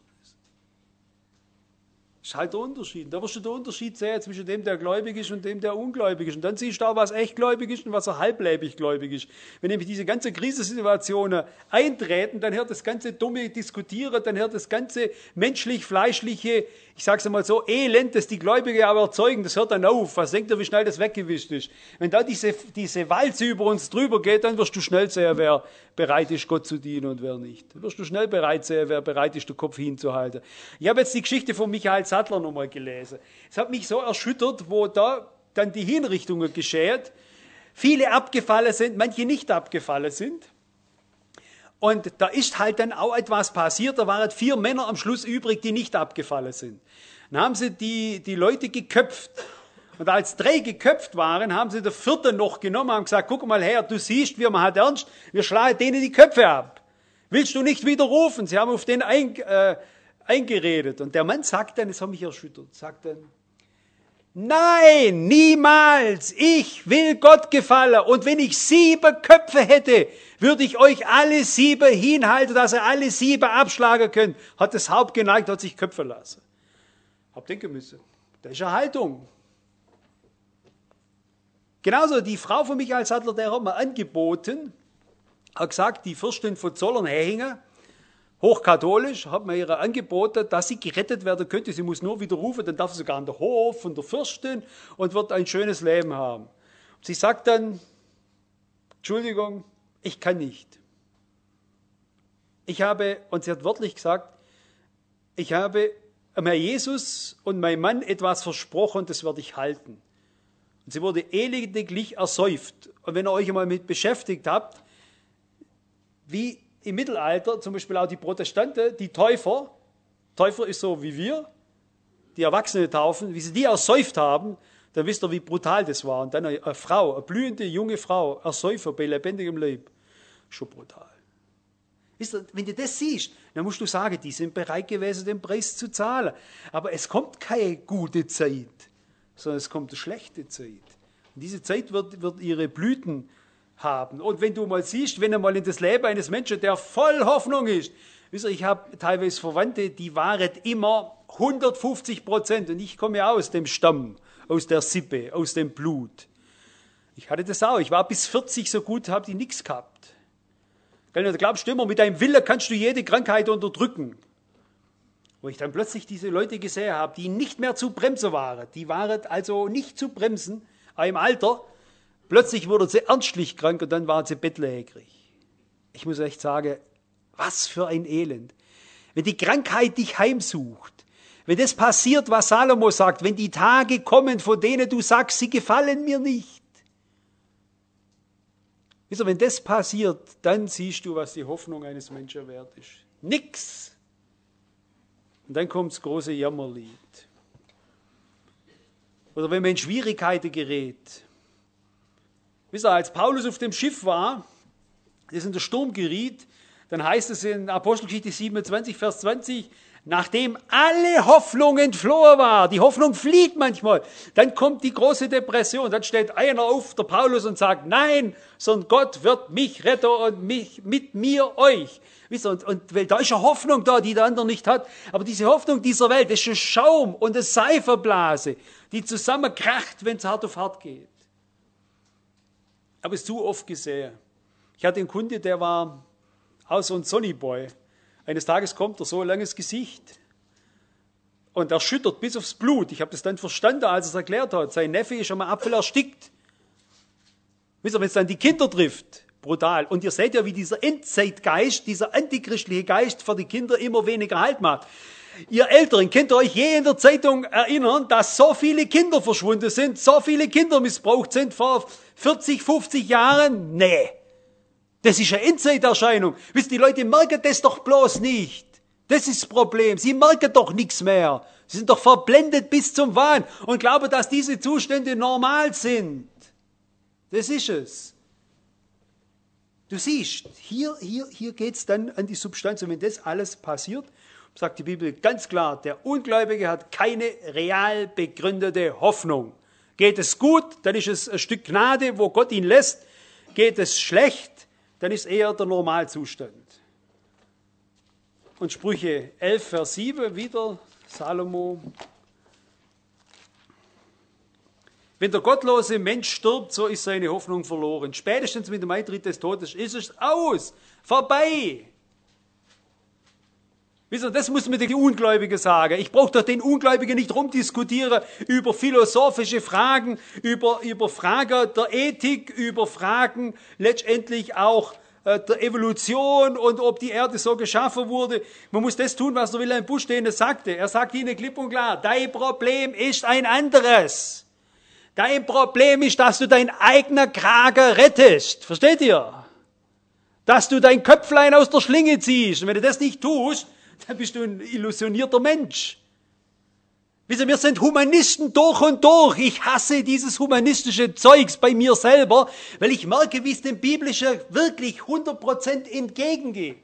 Das ist halt der Unterschied. Da wirst du den Unterschied sehen zwischen dem, der gläubig ist und dem, der ungläubig ist. Und dann siehst du auch, was echt gläubig ist und was er halblebig gläubig ist. Wenn nämlich diese ganze Krisensituationen eintreten, dann hört das ganze dumme Diskutieren, dann hört das ganze menschlich-fleischliche, ich sage es mal so, Elend, das die Gläubigen aber erzeugen, das hört dann auf. Was denkt ihr, wie schnell das weggewischt ist? Wenn da diese, diese Walze über uns drüber geht, dann wirst du schnell sehen, wer bereit ist, Gott zu dienen und wer nicht. Dann wirst du schnell bereit sehen, wer bereit ist, den Kopf hinzuhalten. Ich habe jetzt die Geschichte von Michael Sattler nochmal gelesen. Es hat mich so erschüttert, wo da dann die Hinrichtungen geschehen. Viele abgefallen sind, manche nicht abgefallen sind. Und da ist halt dann auch etwas passiert. Da waren vier Männer am Schluss übrig, die nicht abgefallen sind. Dann haben sie die, die Leute geköpft. Und als drei geköpft waren, haben sie den vierten noch genommen und haben gesagt, guck mal her, du siehst, wir machen ernst, wir schlagen denen die Köpfe ab. Willst du nicht widerrufen? Sie haben auf den ein, äh, eingeredet. Und der Mann sagt dann, das hat mich erschüttert, sagt dann, nein, niemals, ich will Gott gefallen. Und wenn ich sieben Köpfe hätte, würde ich euch alle sieben hinhalten, dass ihr alle sieben abschlagen könnt. Hat das Haupt geneigt, hat sich köpfen lassen. Hab denken müssen, das ist eine Haltung. Genauso die Frau von Michael Sattler, der hat mir angeboten, hat gesagt, die Fürstin von Zollernheringen, hochkatholisch, hat mir ihr angeboten, dass sie gerettet werden könnte. Sie muss nur widerrufen, dann darf sie sogar an den Hof von der Fürstin und wird ein schönes Leben haben. Sie sagt dann, Entschuldigung, ich kann nicht. Ich habe, und sie hat wörtlich gesagt, ich habe mir Jesus und meinem Mann etwas versprochen, das werde ich halten. Und sie wurde elendiglich ersäuft. Und wenn ihr euch einmal mit beschäftigt habt, wie im Mittelalter, zum Beispiel auch die Protestanten, die Täufer, Täufer ist so wie wir, die Erwachsene taufen, wie sie die ersäuft haben, dann wisst ihr, wie brutal das war. Und dann eine, eine Frau, eine blühende junge Frau, ersäufen bei lebendigem Leib. Schon brutal. Wisst ihr, wenn du das siehst, dann musst du sagen, die sind bereit gewesen, den Preis zu zahlen. Aber es kommt keine gute Zeit, sondern es kommt eine schlechte Zeit. Und diese Zeit wird, wird ihre Blüten haben. Und wenn du mal siehst, wenn du mal in das Leben eines Menschen, der voll Hoffnung ist, wisst ihr, ich habe teilweise Verwandte, die waren immer hundertfünfzig Prozent und ich komme ja aus dem Stamm, aus der Sippe, aus dem Blut. Ich hatte das auch, ich war bis vierzig so gut, habe ich nichts gehabt. Du glaubst immer, mit deinem Willen kannst du jede Krankheit unterdrücken. Wo ich dann plötzlich diese Leute gesehen habe, die nicht mehr zu bremsen waren, die waren also nicht zu bremsen, auch im Alter. Plötzlich wurden sie ernstlich krank und dann waren sie bettlägerig. Ich muss echt sagen, was für ein Elend. Wenn die Krankheit dich heimsucht, wenn das passiert, was Salomo sagt, wenn die Tage kommen, von denen du sagst, sie gefallen mir nicht. Wisst ihr, wenn das passiert, dann siehst du, was die Hoffnung eines Menschen wert ist. Nix. Und dann kommt das große Jammerlied. Oder wenn man in Schwierigkeiten gerät. Wisst ihr, als Paulus auf dem Schiff war, das in der Sturm geriet, dann heißt es in Apostelgeschichte siebenundzwanzig, Vers zwanzig, nachdem alle Hoffnung entflohen war, die Hoffnung flieht manchmal, dann kommt die große Depression, dann steht einer auf, der Paulus, und sagt, nein, sondern Gott wird mich retten und mich, mit mir euch. Wisst ihr, und, und weil da ist eine Hoffnung da, die der andere nicht hat, aber diese Hoffnung dieser Welt, das ist ein Schaum und eine Seifenblase, die zusammenkracht, wenn es hart auf hart geht. Aber es ist zu oft gesehen. Ich hatte einen Kunde, der war auch so ein Sonnyboy. Eines Tages kommt er, so ein langes Gesicht. Und er schüttert bis aufs Blut. Ich habe das dann verstanden, als er es erklärt hat. Sein Neffe ist schon mal Apfel erstickt. Wisst ihr, wenn es dann die Kinder trifft, brutal. Und ihr seht ja, wie dieser Endzeitgeist, dieser antichristliche Geist für die Kinder immer weniger Halt macht. Ihr Älteren, könnt ihr euch je in der Zeitung erinnern, dass so viele Kinder verschwunden sind, so viele Kinder missbraucht sind vor vierzig, fünfzig Jahren? Nee. Das ist eine Endzeiterscheinung. Wisst ihr, die Leute merken das doch bloß nicht. Das ist das Problem. Sie merken doch nichts mehr. Sie sind doch verblendet bis zum Wahn und glauben, dass diese Zustände normal sind. Das ist es. Du siehst, hier, hier, hier geht es dann an die Substanz. Und wenn das alles passiert, sagt die Bibel ganz klar, der Ungläubige hat keine real begründete Hoffnung. Geht es gut, dann ist es ein Stück Gnade, wo Gott ihn lässt. Geht es schlecht, dann ist eher der Normalzustand. Und Sprüche elf, Vers sieben, wieder Salomo. Wenn der gottlose Mensch stirbt, so ist seine Hoffnung verloren. Spätestens mit dem Eintritt des Todes ist es aus, vorbei. Wisst ihr, das muss mir die Ungläubige sagen. Ich brauche doch den Ungläubigen nicht rumdiskutieren über philosophische Fragen, über, über Fragen der Ethik, über Fragen letztendlich auch äh, der Evolution und ob die Erde so geschaffen wurde. Man muss das tun, was der Wilhelm Busch denen sagte. Er sagt ihnen klipp und klar, dein Problem ist ein anderes. Dein Problem ist, dass du dein eigener Kragen rettest. Versteht ihr? Dass du dein Köpflein aus der Schlinge ziehst. Und wenn du das nicht tust, dann bist du ein illusionierter Mensch. Wisst ihr, wir sind Humanisten durch und durch. Ich hasse dieses humanistische Zeugs bei mir selber, weil ich merke, wie es dem Biblischen wirklich hundert Prozent entgegengeht.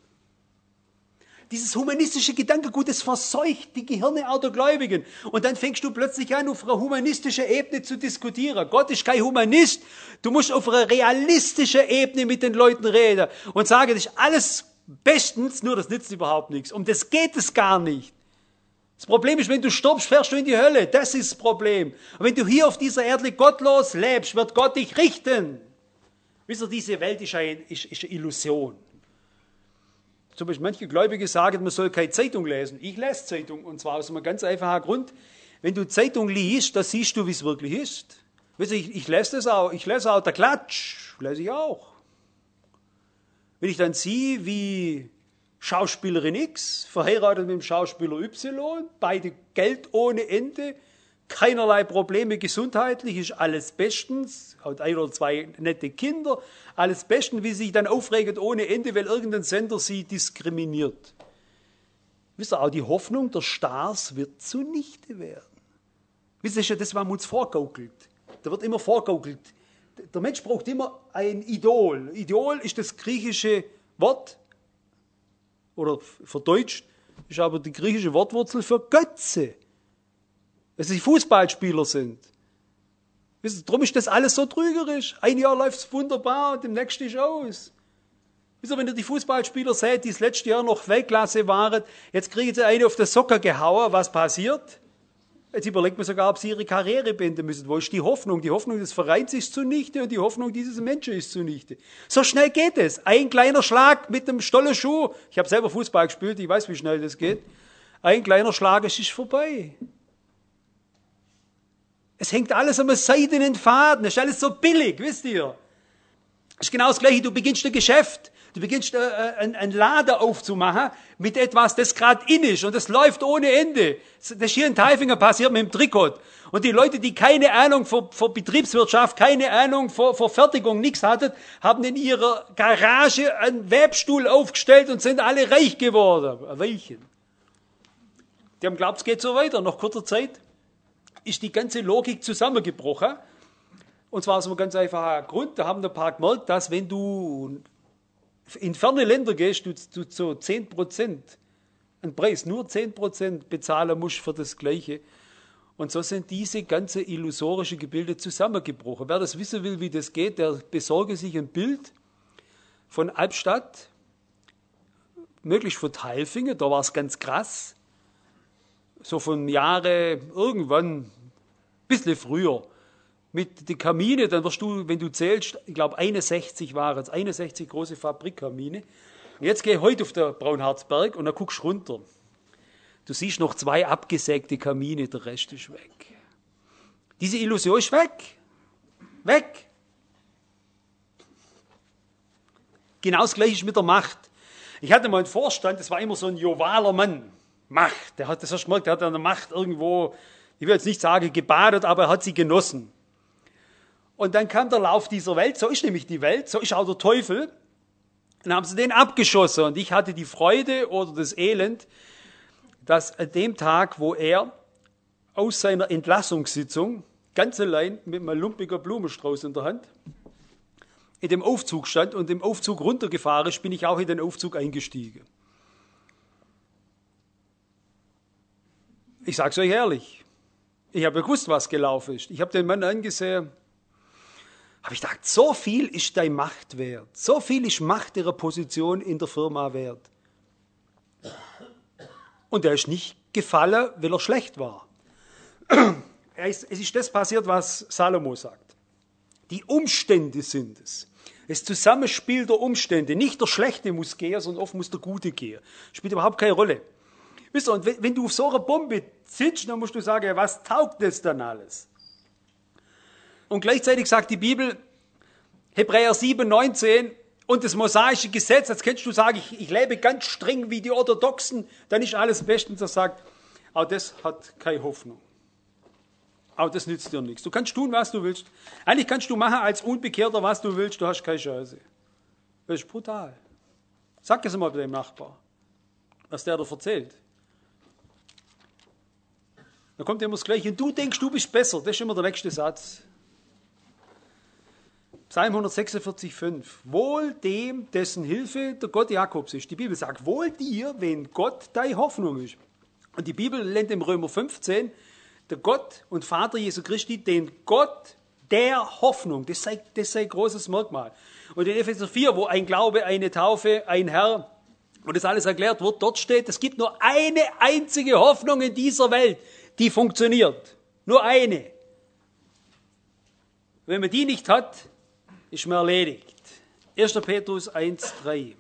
Dieses humanistische Gedankengut, das verseucht die Gehirne auch der Gläubigen. Und dann fängst du plötzlich an, auf einer humanistischen Ebene zu diskutieren. Gott ist kein Humanist. Du musst auf einer realistischen Ebene mit den Leuten reden und sagen, das ist alles bestens, nur das nützt überhaupt nichts. Um das geht es gar nicht. Das Problem ist, wenn du stirbst, fährst du in die Hölle. Das ist das Problem. Und wenn du hier auf dieser Erde gottlos lebst, wird Gott dich richten. Wisst ihr, diese Welt ist eine, ist, ist eine Illusion. Zum Beispiel manche Gläubige sagen, man soll keine Zeitung lesen. Ich lese Zeitung, und zwar aus einem ganz einfachen Grund. Wenn du Zeitung liest, dann siehst du, wie es wirklich ist. Weißt du, ich, ich lese das auch. Ich lese auch der Klatsch. Lese ich auch. Wenn ich dann sehe, wie Schauspielerin X, verheiratet mit dem Schauspieler Y, beide Geld ohne Ende, keinerlei Probleme gesundheitlich, ist alles bestens, hat ein oder zwei nette Kinder, alles bestens, wie sie sich dann aufregt ohne Ende, weil irgendein Sender sie diskriminiert. Wisst ihr, auch die Hoffnung der Stars wird zunichte werden. Wisst ihr, das, was man uns vorgaukelt. Da wird immer vorgaukelt. Der Mensch braucht immer ein Idol. Idol ist das griechische Wort, oder verdeutscht, ist aber die griechische Wortwurzel für Götze. Dass sie Fußballspieler sind. Wisst ihr, darum ist das alles so trügerisch. Ein Jahr läuft es wunderbar und im nächsten ist aus. Wisst ihr, wenn ihr die Fußballspieler seht, die das letzte Jahr noch Weltklasse waren, jetzt kriegen sie eine auf den Socker gehauen, was passiert? Jetzt überlegt man sogar, ob sie ihre Karriere beenden müssen. Wo ist die Hoffnung? Die Hoffnung des Vereins ist zunichte und die Hoffnung dieses Menschen ist zunichte. So schnell geht es. Ein kleiner Schlag mit dem Stollenschuh. Ich habe selber Fußball gespielt, ich weiß, wie schnell das geht. Ein kleiner Schlag, es ist vorbei. Es hängt alles am seidenen Faden. Es ist alles so billig, wisst ihr. Es ist genau das Gleiche. Du beginnst ein Geschäft. Du beginnst äh, ein, ein Laden aufzumachen mit etwas, das gerade in ist. Und das läuft ohne Ende. Das ist hier in Tailfingen passiert mit dem Trikot. Und die Leute, die keine Ahnung von, von Betriebswirtschaft, keine Ahnung von, von Fertigung, nichts hatten, haben in ihrer Garage einen Webstuhl aufgestellt und sind alle reich geworden. Welchen? Die haben geglaubt, es geht so weiter. Nach kurzer Zeit ist die ganze Logik zusammengebrochen. Und zwar aus einem ganz einfachen Grund. Da haben ein paar gemerkt, dass wenn du in ferne Länder gehst, du, du so zehn Prozent einen Preis, nur zehn Prozent bezahlen musst für das Gleiche. Und so sind diese ganze illusorische Gebilde zusammengebrochen. Wer das wissen will, wie das geht, der besorge sich ein Bild von Albstadt, möglichst von Tailfingen, da war es ganz krass. So von Jahre irgendwann, ein bisschen früher, mit den Kamine, dann wirst du, wenn du zählst, ich glaube einundsechzig waren es, einundsechzig große Fabrikkamine. Jetzt geh heute auf den Braunharzberg und dann guckst du runter. Du siehst noch zwei abgesägte Kamine, der Rest ist weg. Diese Illusion ist weg. Weg. Genau das Gleiche ist mit der Macht. Ich hatte mal einen Vorstand, das war immer so ein jovaler Mann. Macht. Der hat das erst gemerkt, der hat an der Macht irgendwo, ich will jetzt nicht sagen gebadet, aber er hat sie genossen. Und dann kam der Lauf dieser Welt, so ist nämlich die Welt, so ist auch der Teufel. Dann haben sie den abgeschossen und ich hatte die Freude oder das Elend, dass an dem Tag, wo er aus seiner Entlassungssitzung ganz allein mit einem lumpiger Blumenstrauß in der Hand in dem Aufzug stand und im Aufzug runtergefahren ist, bin ich auch in den Aufzug eingestiegen. Ich sage es euch ehrlich, ich habe gewusst, was gelaufen ist. Ich habe den Mann angesehen, habe ich gedacht, so viel ist deine Macht wert, so viel ist Macht ihrer Position in der Firma wert. Und er ist nicht gefallen, weil er schlecht war. Es ist das passiert, was Salomo sagt. Die Umstände sind es. Das Zusammenspiel der Umstände. Nicht der Schlechte muss gehen, sondern oft muss der Gute gehen. Spielt überhaupt keine Rolle. Wisst ihr, und wenn du auf so einer Bombe sitzt, dann musst du sagen, was taugt das dann alles? Und gleichzeitig sagt die Bibel, Hebräer sieben, neunzehn, und das mosaische Gesetz, jetzt kannst du sagen, ich, ich lebe ganz streng wie die Orthodoxen, dann ist alles bestens. Er sagt, auch das hat keine Hoffnung. Auch das nützt dir nichts. Du kannst tun, was du willst. Eigentlich kannst du machen als Unbekehrter, was du willst, du hast keine Chance. Das ist brutal. Sag es mal bei deinem Nachbar, was der dir erzählt. Dann kommt immer das Gleiche. Und du denkst, du bist besser. Das ist immer der nächste Satz. Psalm hundertsechsundvierzig, fünf. Wohl dem, dessen Hilfe der Gott Jakobs ist. Die Bibel sagt, wohl dir, wenn Gott deine Hoffnung ist. Und die Bibel nennt im Römer fünfzehn, der Gott und Vater Jesu Christi, den Gott der Hoffnung. Das sei, das sei ein großes Merkmal. Und in Epheser vier, wo ein Glaube, eine Taufe, ein Herr, wo das alles erklärt wird, dort steht, es gibt nur eine einzige Hoffnung in dieser Welt, die funktioniert. Nur eine. Wenn man die nicht hat, ist man erledigt. erster Petrus eins, drei.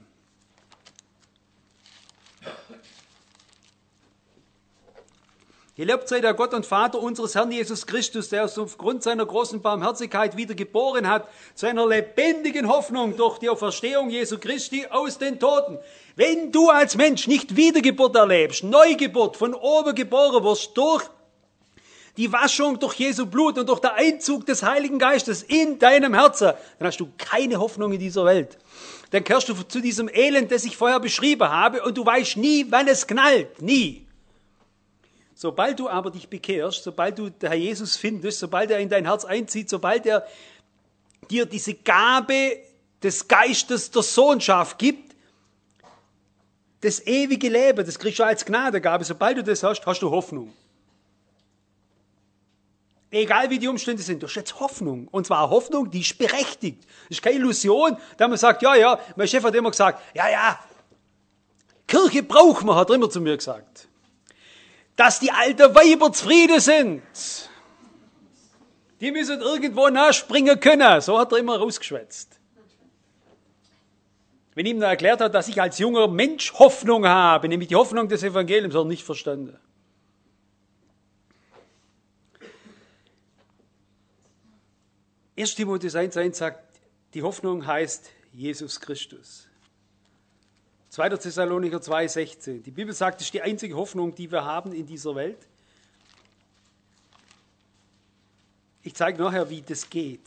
Gelobt sei der Gott und Vater unseres Herrn Jesus Christus, der uns aufgrund seiner großen Barmherzigkeit wieder geboren hat, zu einer lebendigen Hoffnung durch die Auferstehung Jesu Christi aus den Toten. Wenn du als Mensch nicht Wiedergeburt erlebst, Neugeburt, von oben geboren wirst, durch die Waschung durch Jesu Blut und durch den Einzug des Heiligen Geistes in deinem Herzen, dann hast du keine Hoffnung in dieser Welt. Dann kehrst du zu diesem Elend, das ich vorher beschrieben habe, und du weißt nie, wann es knallt. Nie. Sobald du aber dich bekehrst, sobald du den Herr Jesus findest, sobald er in dein Herz einzieht, sobald er dir diese Gabe des Geistes der Sohnschaft gibt, das ewige Leben, das kriegst du als Gnadengabe, sobald du das hast, hast du Hoffnung. Egal wie die Umstände sind, du hast jetzt Hoffnung. Und zwar Hoffnung, die ist berechtigt. Das ist keine Illusion, da man sagt, ja, ja, mein Chef hat immer gesagt, ja, ja, Kirche braucht man, hat er immer zu mir gesagt. Dass die alten Weiber zufrieden sind. Die müssen irgendwo nachspringen können. So hat er immer rausgeschwätzt. Wenn ich ihm dann erklärt hat, dass ich als junger Mensch Hoffnung habe, nämlich die Hoffnung des Evangeliums, hat er nicht verstanden. erster Timotheus eins, eins sagt, die Hoffnung heißt Jesus Christus. zweiter Thessalonicher zwei, sechzehn. Die Bibel sagt, es ist die einzige Hoffnung, die wir haben in dieser Welt. Ich zeige nachher, wie das geht.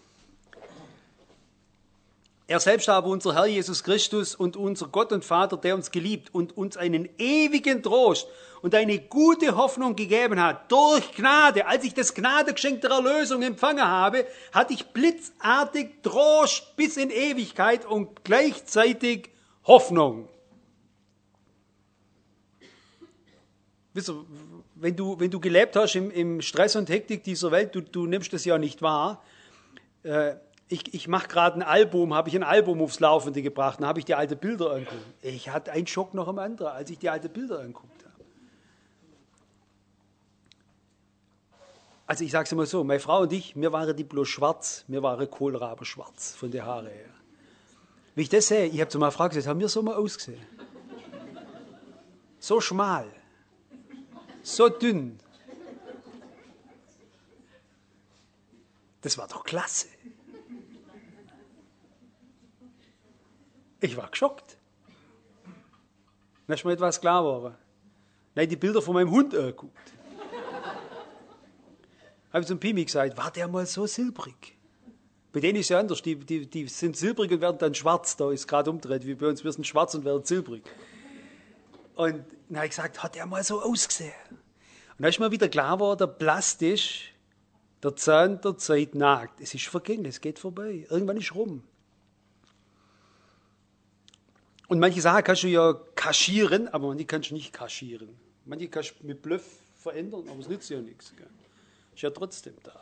Er selbst aber, unser Herr Jesus Christus und unser Gott und Vater, der uns geliebt und uns einen ewigen Trost und eine gute Hoffnung gegeben hat, durch Gnade. Als ich das Gnadengeschenk der Erlösung empfangen habe, hatte ich blitzartig Trost bis in Ewigkeit und gleichzeitig Hoffnung. Wisst ihr, wenn du, wenn du gelebt hast im, im Stress und Hektik dieser Welt, du, du nimmst das ja nicht wahr. Äh, ich ich mache gerade ein Album, habe ich ein Album aufs Laufende gebracht, dann habe ich die alten Bilder angeguckt. Ich hatte einen Schock nach dem anderen, als ich die alten Bilder angeguckt habe. Also ich sage es immer so, meine Frau und ich, wir waren die bloß schwarz, wir waren kohlrabenschwarz von der Haare her. Wie ich das sehe, ich habe zu meiner Frau gesagt, haben wir so mal ausgesehen? So schmal, so dünn. Das war doch klasse. Ich war geschockt. Dann ist mir etwas klar geworden. Dann habe ich die Bilder von meinem Hund angeguckt. Habe ich zum Pimi gesagt, war der mal so silbrig? Bei denen ist es ja anders, die, die, die sind silbrig und werden dann schwarz, da ist gerade umgedreht, wie bei uns, wir sind schwarz und werden silbrig. Und dann habe ich gesagt, hat der mal so ausgesehen? Und dann ist mir wieder klar geworden, plastisch, der Zahn der Zeit nagt. Es ist vergänglich, es geht vorbei, irgendwann ist rum. Und manche Sachen kannst du ja kaschieren, aber manche kannst du nicht kaschieren. Manche kannst du mit Bluff verändern, aber es nützt ja nichts. Gell? Ist ja trotzdem da.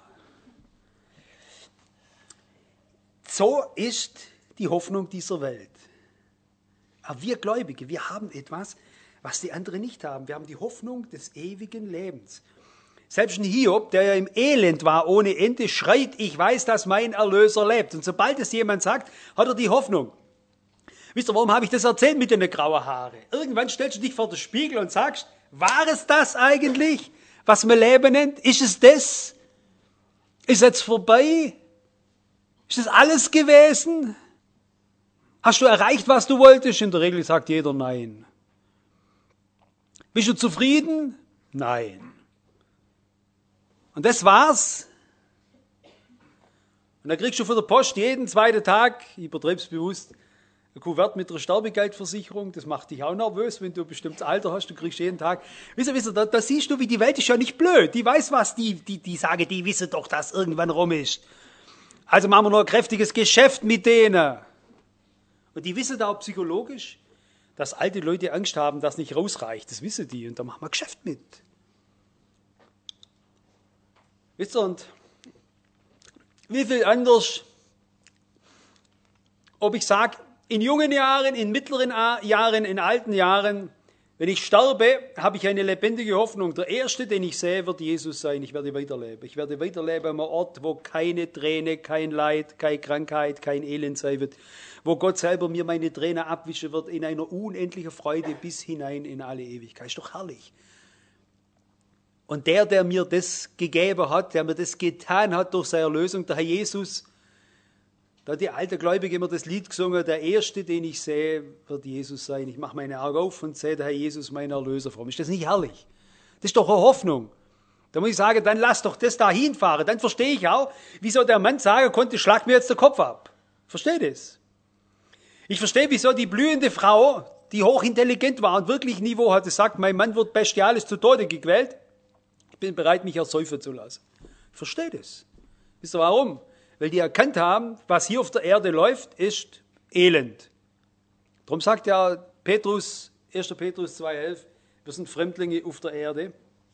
So ist die Hoffnung dieser Welt. Aber wir Gläubige, wir haben etwas, was die anderen nicht haben. Wir haben die Hoffnung des ewigen Lebens. Selbst ein Hiob, der ja im Elend war ohne Ende, schreit, ich weiß, dass mein Erlöser lebt. Und sobald es jemand sagt, hat er die Hoffnung. Wisst ihr, warum habe ich das erzählt mit den grauen Haaren? Irgendwann stellst du dich vor den Spiegel und sagst, war es das eigentlich, was man Leben nennt? Ist es das? Ist jetzt vorbei? Ist das alles gewesen? Hast du erreicht, was du wolltest? In der Regel sagt jeder nein. Bist du zufrieden? Nein. Und das war's. Und dann kriegst du von der Post jeden zweiten Tag, ich übertreibe es bewusst, ein Kuvert mit einer Sterbegeldversicherung. Das macht dich auch nervös, wenn du ein bestimmtes Alter hast, du kriegst jeden Tag. Wisst ihr, wisst ihr, da, da siehst du, wie die Welt ist ja nicht blöd. Die weiß was, die, die, die sagen, die wissen doch, dass irgendwann rum ist. Also machen wir noch ein kräftiges Geschäft mit denen. Und die wissen da auch psychologisch, dass alte Leute Angst haben, dass nicht rausreicht. Das wissen die. Und da machen wir Geschäft mit. Wisst ihr, und wie viel anders, ob ich sage, in jungen Jahren, in mittleren Jahren, in alten Jahren, wenn ich sterbe, habe ich eine lebendige Hoffnung. Der Erste, den ich sehe, wird Jesus sein. Ich werde weiterleben. Ich werde weiterleben an einem Ort, wo keine Träne, kein Leid, keine Krankheit, kein Elend sein wird. Wo Gott selber mir meine Tränen abwischen wird in einer unendlichen Freude bis hinein in alle Ewigkeit. Ist doch herrlich. Und der, der mir das gegeben hat, der mir das getan hat durch seine Erlösung, der Herr Jesus, da hat die alte Gläubige immer das Lied gesungen, der Erste, den ich sehe, wird Jesus sein. Ich mache meine Augen auf und sehe, der Herr Jesus, mein Erlöser vor mir. Ist das nicht herrlich? Das ist doch eine Hoffnung. Da muss ich sagen, dann lass doch das da hinfahren. Dann verstehe ich auch, wieso der Mann sagen konnte, schlag mir jetzt den Kopf ab. Verstehe das? Ich verstehe, wieso die blühende Frau, die hochintelligent war und wirklich Niveau hatte, sagt, mein Mann wird bestialisch zu Tode gequält. Ich bin bereit, mich ersäufen zu lassen. Ich verstehe das. Wisst ihr warum? Weil die erkannt haben, was hier auf der Erde läuft, ist Elend. Darum sagt ja Petrus, erster Petrus zwei elf, wir sind Fremdlinge auf der Erde.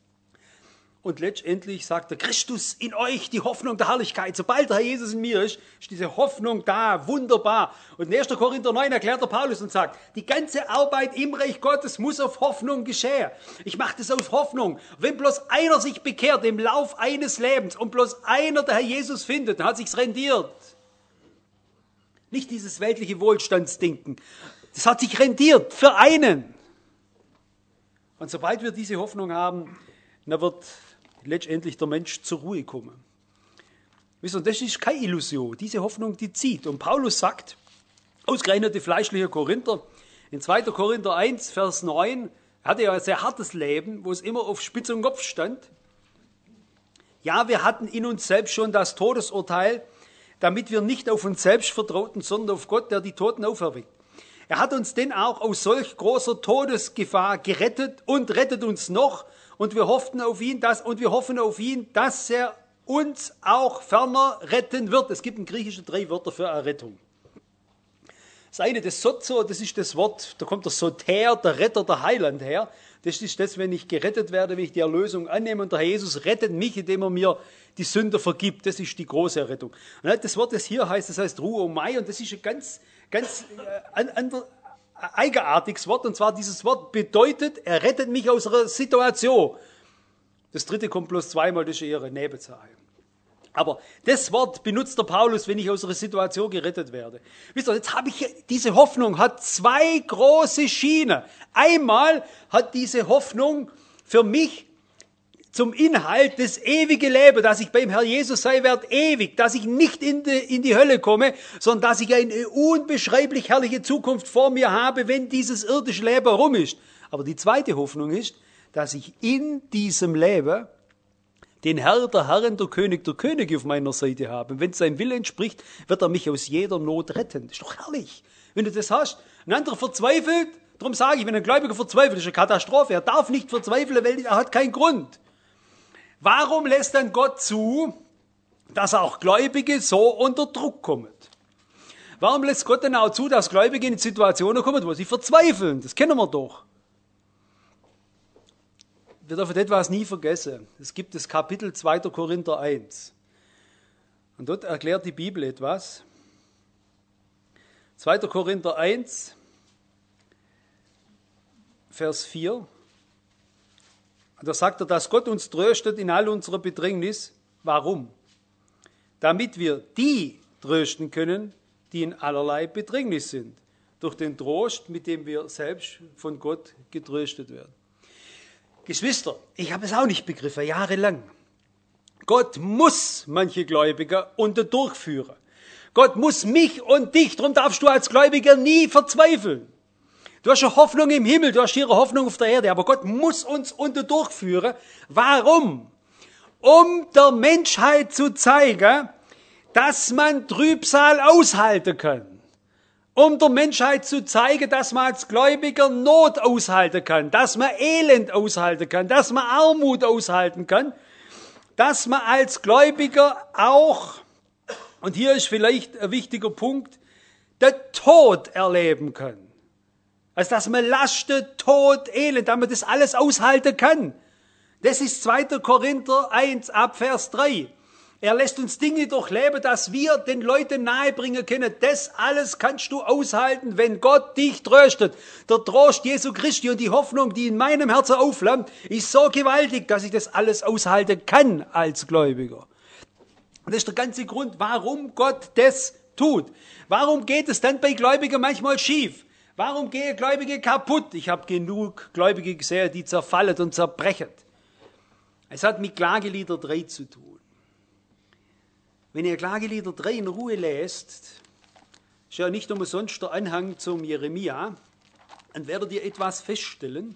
Und letztendlich sagt der Christus in euch, die Hoffnung der Herrlichkeit. Sobald der Herr Jesus in mir ist, ist diese Hoffnung da, wunderbar. Und in erster Korinther neun erklärt der Paulus und sagt, die ganze Arbeit im Reich Gottes muss auf Hoffnung geschehen. Ich mache das auf Hoffnung. Wenn bloß einer sich bekehrt im Lauf eines Lebens und bloß einer der Herr Jesus findet, dann hat sich's rendiert. Nicht dieses weltliche Wohlstandsdenken. Das hat sich rendiert für einen. Und sobald wir diese Hoffnung haben, dann wird letztendlich der Mensch zur Ruhe kommen. Wisst ihr, das ist keine Illusion. Diese Hoffnung, die zieht. Und Paulus sagt, ausgerechnet die fleischliche Korinther, in zweiter Korinther eins, Vers neun, er hatte ja ein sehr hartes Leben, wo es immer auf Spitz und Kopf stand. Ja, wir hatten in uns selbst schon das Todesurteil, damit wir nicht auf uns selbst vertrauten, sondern auf Gott, der die Toten auferweckt. Er hat uns denn auch aus solch großer Todesgefahr gerettet und rettet uns noch. Und wir hofften auf ihn, dass, und wir hoffen auf ihn, dass er uns auch ferner retten wird. Es gibt in Griechischen drei Wörter für Errettung. Das eine, das Sozo, das ist das Wort, da kommt der Soter, der Retter, der Heiland her. Das ist das, wenn ich gerettet werde, wenn ich die Erlösung annehme und der Herr Jesus rettet mich, indem er mir die Sünde vergibt. Das ist die große Errettung. Und das Wort, das hier heißt, das heißt Ruomai und das ist ein ganz, ganz äh, ander, eigenartiges Wort, und zwar dieses Wort bedeutet, er rettet mich aus einer Situation. Das dritte kommt bloß zweimal, das ist eher eine Nebensache. Aber das Wort benutzt der Paulus, wenn ich aus einer Situation gerettet werde. Wisst ihr, jetzt habe ich, diese Hoffnung hat zwei große Schienen. Einmal hat diese Hoffnung für mich zum Inhalt das ewige Leben, dass ich beim Herr Jesus sein werde, ewig, dass ich nicht in die, in die Hölle komme, sondern dass ich eine unbeschreiblich herrliche Zukunft vor mir habe, wenn dieses irdische Leben rum ist. Aber die zweite Hoffnung ist, dass ich in diesem Leben den Herr der Herren, der König der Könige auf meiner Seite habe. Und wenn es seinem Willen entspricht, wird er mich aus jeder Not retten. Das ist doch herrlich, wenn du das hast. Ein anderer verzweifelt, darum sage ich, wenn ein Gläubiger verzweifelt, ist eine Katastrophe. Er darf nicht verzweifeln, weil er hat keinen Grund. Warum lässt dann Gott zu, dass auch Gläubige so unter Druck kommen? Warum lässt Gott dann auch zu, dass Gläubige in Situationen kommen, wo sie verzweifeln? Das kennen wir doch. Wir dürfen etwas nie vergessen. Es gibt das Kapitel zweiter Korinther eins. Und dort erklärt die Bibel etwas. zweiter Korinther eins, Vers vier. Und da sagt er, dass Gott uns tröstet in all unserer Bedrängnis. Warum? Damit wir die trösten können, die in allerlei Bedrängnis sind. Durch den Trost, mit dem wir selbst von Gott getröstet werden. Geschwister, ich habe es auch nicht begriffen, jahrelang. Gott muss manche Gläubiger unter durchführen. Gott muss mich und dich, darum darfst du als Gläubiger nie verzweifeln. Du hast eine Hoffnung im Himmel, du hast hier eine Hoffnung auf der Erde, aber Gott muss uns unter durchführen. Warum? Um der Menschheit zu zeigen, dass man Trübsal aushalten kann. Um der Menschheit zu zeigen, dass man als Gläubiger Not aushalten kann, dass man Elend aushalten kann, dass man Armut aushalten kann, dass man als Gläubiger auch, und hier ist vielleicht ein wichtiger Punkt, den Tod erleben kann. Also dass man Lasten, Tod, Elend, dass man das alles aushalten kann. Das ist zweiter Korinther eins ab Vers drei. Er lässt uns Dinge durchleben, dass wir den Leuten nahebringen können. Das alles kannst du aushalten, wenn Gott dich tröstet. Der Trost Jesu Christi und die Hoffnung, die in meinem Herzen aufflammt, ist so gewaltig, dass ich das alles aushalten kann als Gläubiger. Und das ist der ganze Grund, warum Gott das tut. Warum geht es dann bei Gläubigen manchmal schief? Warum gehen Gläubige kaputt? Ich habe genug Gläubige gesehen, die zerfallen und zerbrechen. Es hat mit Klagelieder drei zu tun. Wenn ihr Klagelieder drei in Ruhe lest, ist ja nicht umsonst der Anhang zum Jeremia, dann werdet ihr etwas feststellen,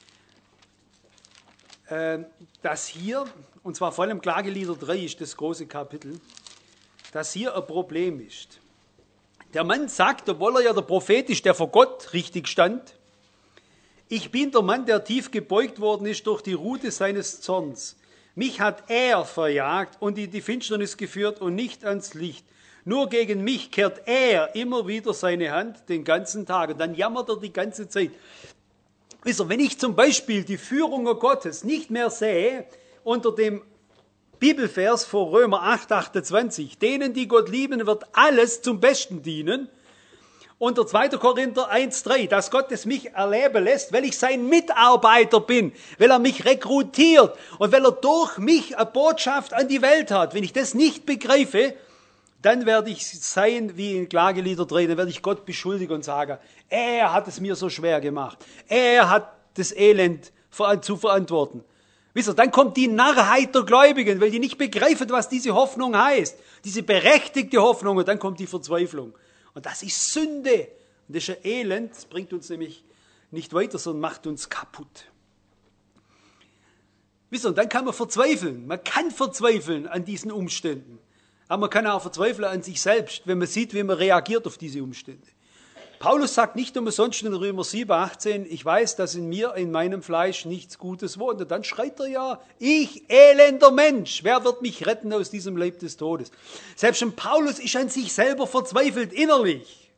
dass hier, und zwar vor allem Klagelieder drei ist das große Kapitel, dass hier ein Problem ist. Der Mann sagt, obwohl er ja der Prophet ist, der vor Gott richtig stand, ich bin der Mann, der tief gebeugt worden ist durch die Rute seines Zorns. Mich hat er verjagt und in die Finsternis geführt und nicht ans Licht. Nur gegen mich kehrt er immer wieder seine Hand den ganzen Tag. Und dann jammert er die ganze Zeit. Wisst ihr, wenn ich zum Beispiel die Führung Gottes nicht mehr sehe, unter dem Bibelvers vor Römer acht, achtundzwanzig, denen, die Gott lieben, wird alles zum Besten dienen. Unter zweiter Korinther eins, drei, dass Gott es mich erleben lässt, weil ich sein Mitarbeiter bin, weil er mich rekrutiert und weil er durch mich eine Botschaft an die Welt hat. Wenn ich das nicht begreife, dann werde ich sein wie in Klagelieder drei, dann werde ich Gott beschuldigen und sagen, er hat es mir so schwer gemacht, er hat das Elend zu verantworten. Wisst ihr, dann kommt die Narrheit der Gläubigen, weil die nicht begreifen, was diese Hoffnung heißt, diese berechtigte Hoffnung, und dann kommt die Verzweiflung. Und das ist Sünde. Und das ist ein Elend, das bringt uns nämlich nicht weiter, sondern macht uns kaputt. Wisst ihr, und dann kann man verzweifeln. Man kann verzweifeln an diesen Umständen. Aber man kann auch verzweifeln an sich selbst, wenn man sieht, wie man reagiert auf diese Umstände. Paulus sagt nicht umsonst in Römer sieben, achtzehn, ich weiß, dass in mir, in meinem Fleisch nichts Gutes wohnt. Und dann schreit er ja, ich elender Mensch, wer wird mich retten aus diesem Leib des Todes? Selbst schon Paulus ist an sich selber verzweifelt, innerlich.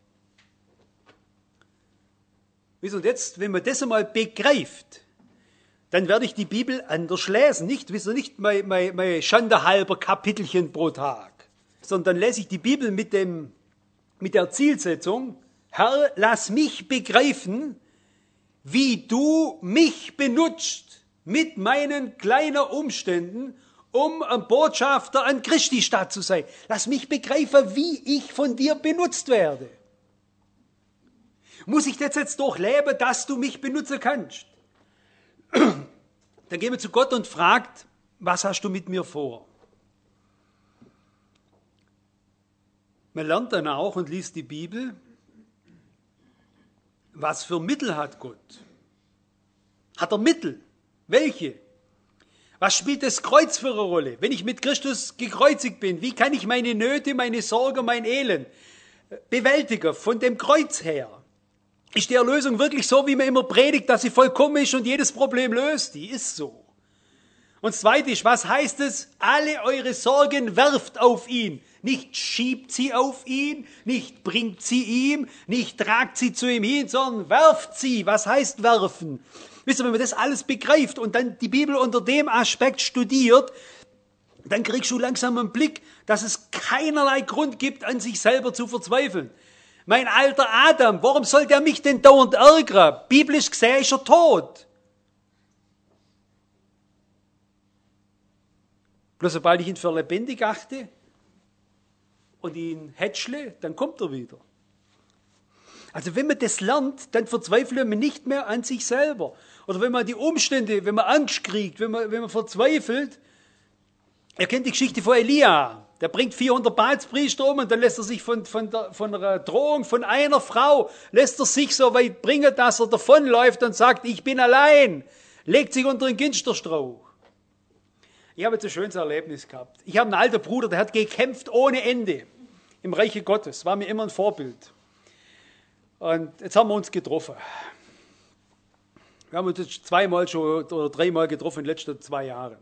Und jetzt, wenn man das einmal begreift, dann werde ich die Bibel anders lesen. Nicht, wisst ihr, nicht mein, mein, mein Schande-halber Kapitelchen pro Tag, sondern dann lese ich die Bibel mit, dem, mit der Zielsetzung, Herr, lass mich begreifen, wie du mich benutzt mit meinen kleinen Umständen, um ein Botschafter an Christi Stadt zu sein. Lass mich begreifen, wie ich von dir benutzt werde. Muss ich das jetzt durchleben, dass du mich benutzen kannst? Dann gehen wir zu Gott und fragt, was hast du mit mir vor? Man lernt dann auch und liest die Bibel, was für Mittel hat Gott? Hat er Mittel? Welche? Was spielt das Kreuz für eine Rolle? Wenn ich mit Christus gekreuzigt bin, wie kann ich meine Nöte, meine Sorge, mein Elend bewältigen von dem Kreuz her? Ist die Erlösung wirklich so, wie man immer predigt, dass sie vollkommen ist und jedes Problem löst? Die ist so. Und zweitens, was heißt es? Alle eure Sorgen werft auf ihn. Nicht schiebt sie auf ihn, nicht bringt sie ihm, nicht tragt sie zu ihm hin, sondern werft sie. Was heißt werfen? Wisst ihr, wenn man das alles begreift und dann die Bibel unter dem Aspekt studiert, dann kriegst du langsam einen Blick, dass es keinerlei Grund gibt, an sich selber zu verzweifeln. Mein alter Adam, warum soll der mich denn dauernd ärgern? Biblisch gesehen ist er tot. Bloß sobald ich ihn für lebendig achte und ihn hätschle, dann kommt er wieder. Also wenn man das lernt, dann verzweifelt man nicht mehr an sich selber. Oder wenn man die Umstände, wenn man Angst kriegt, wenn man, wenn man verzweifelt. Ihr kennt die Geschichte von Elia. Der bringt vierhundert Baalspriester um und dann lässt er sich von, von, der, von einer Drohung von einer Frau, lässt er sich so weit bringen, dass er davonläuft und sagt, ich bin allein. Legt sich unter den Ginsterstrauch. Ich habe jetzt ein schönes Erlebnis gehabt. Ich habe einen alten Bruder, der hat gekämpft ohne Ende im Reiche Gottes. War mir immer ein Vorbild. Und jetzt haben wir uns getroffen. Wir haben uns jetzt zweimal schon oder dreimal getroffen in den letzten zwei Jahren.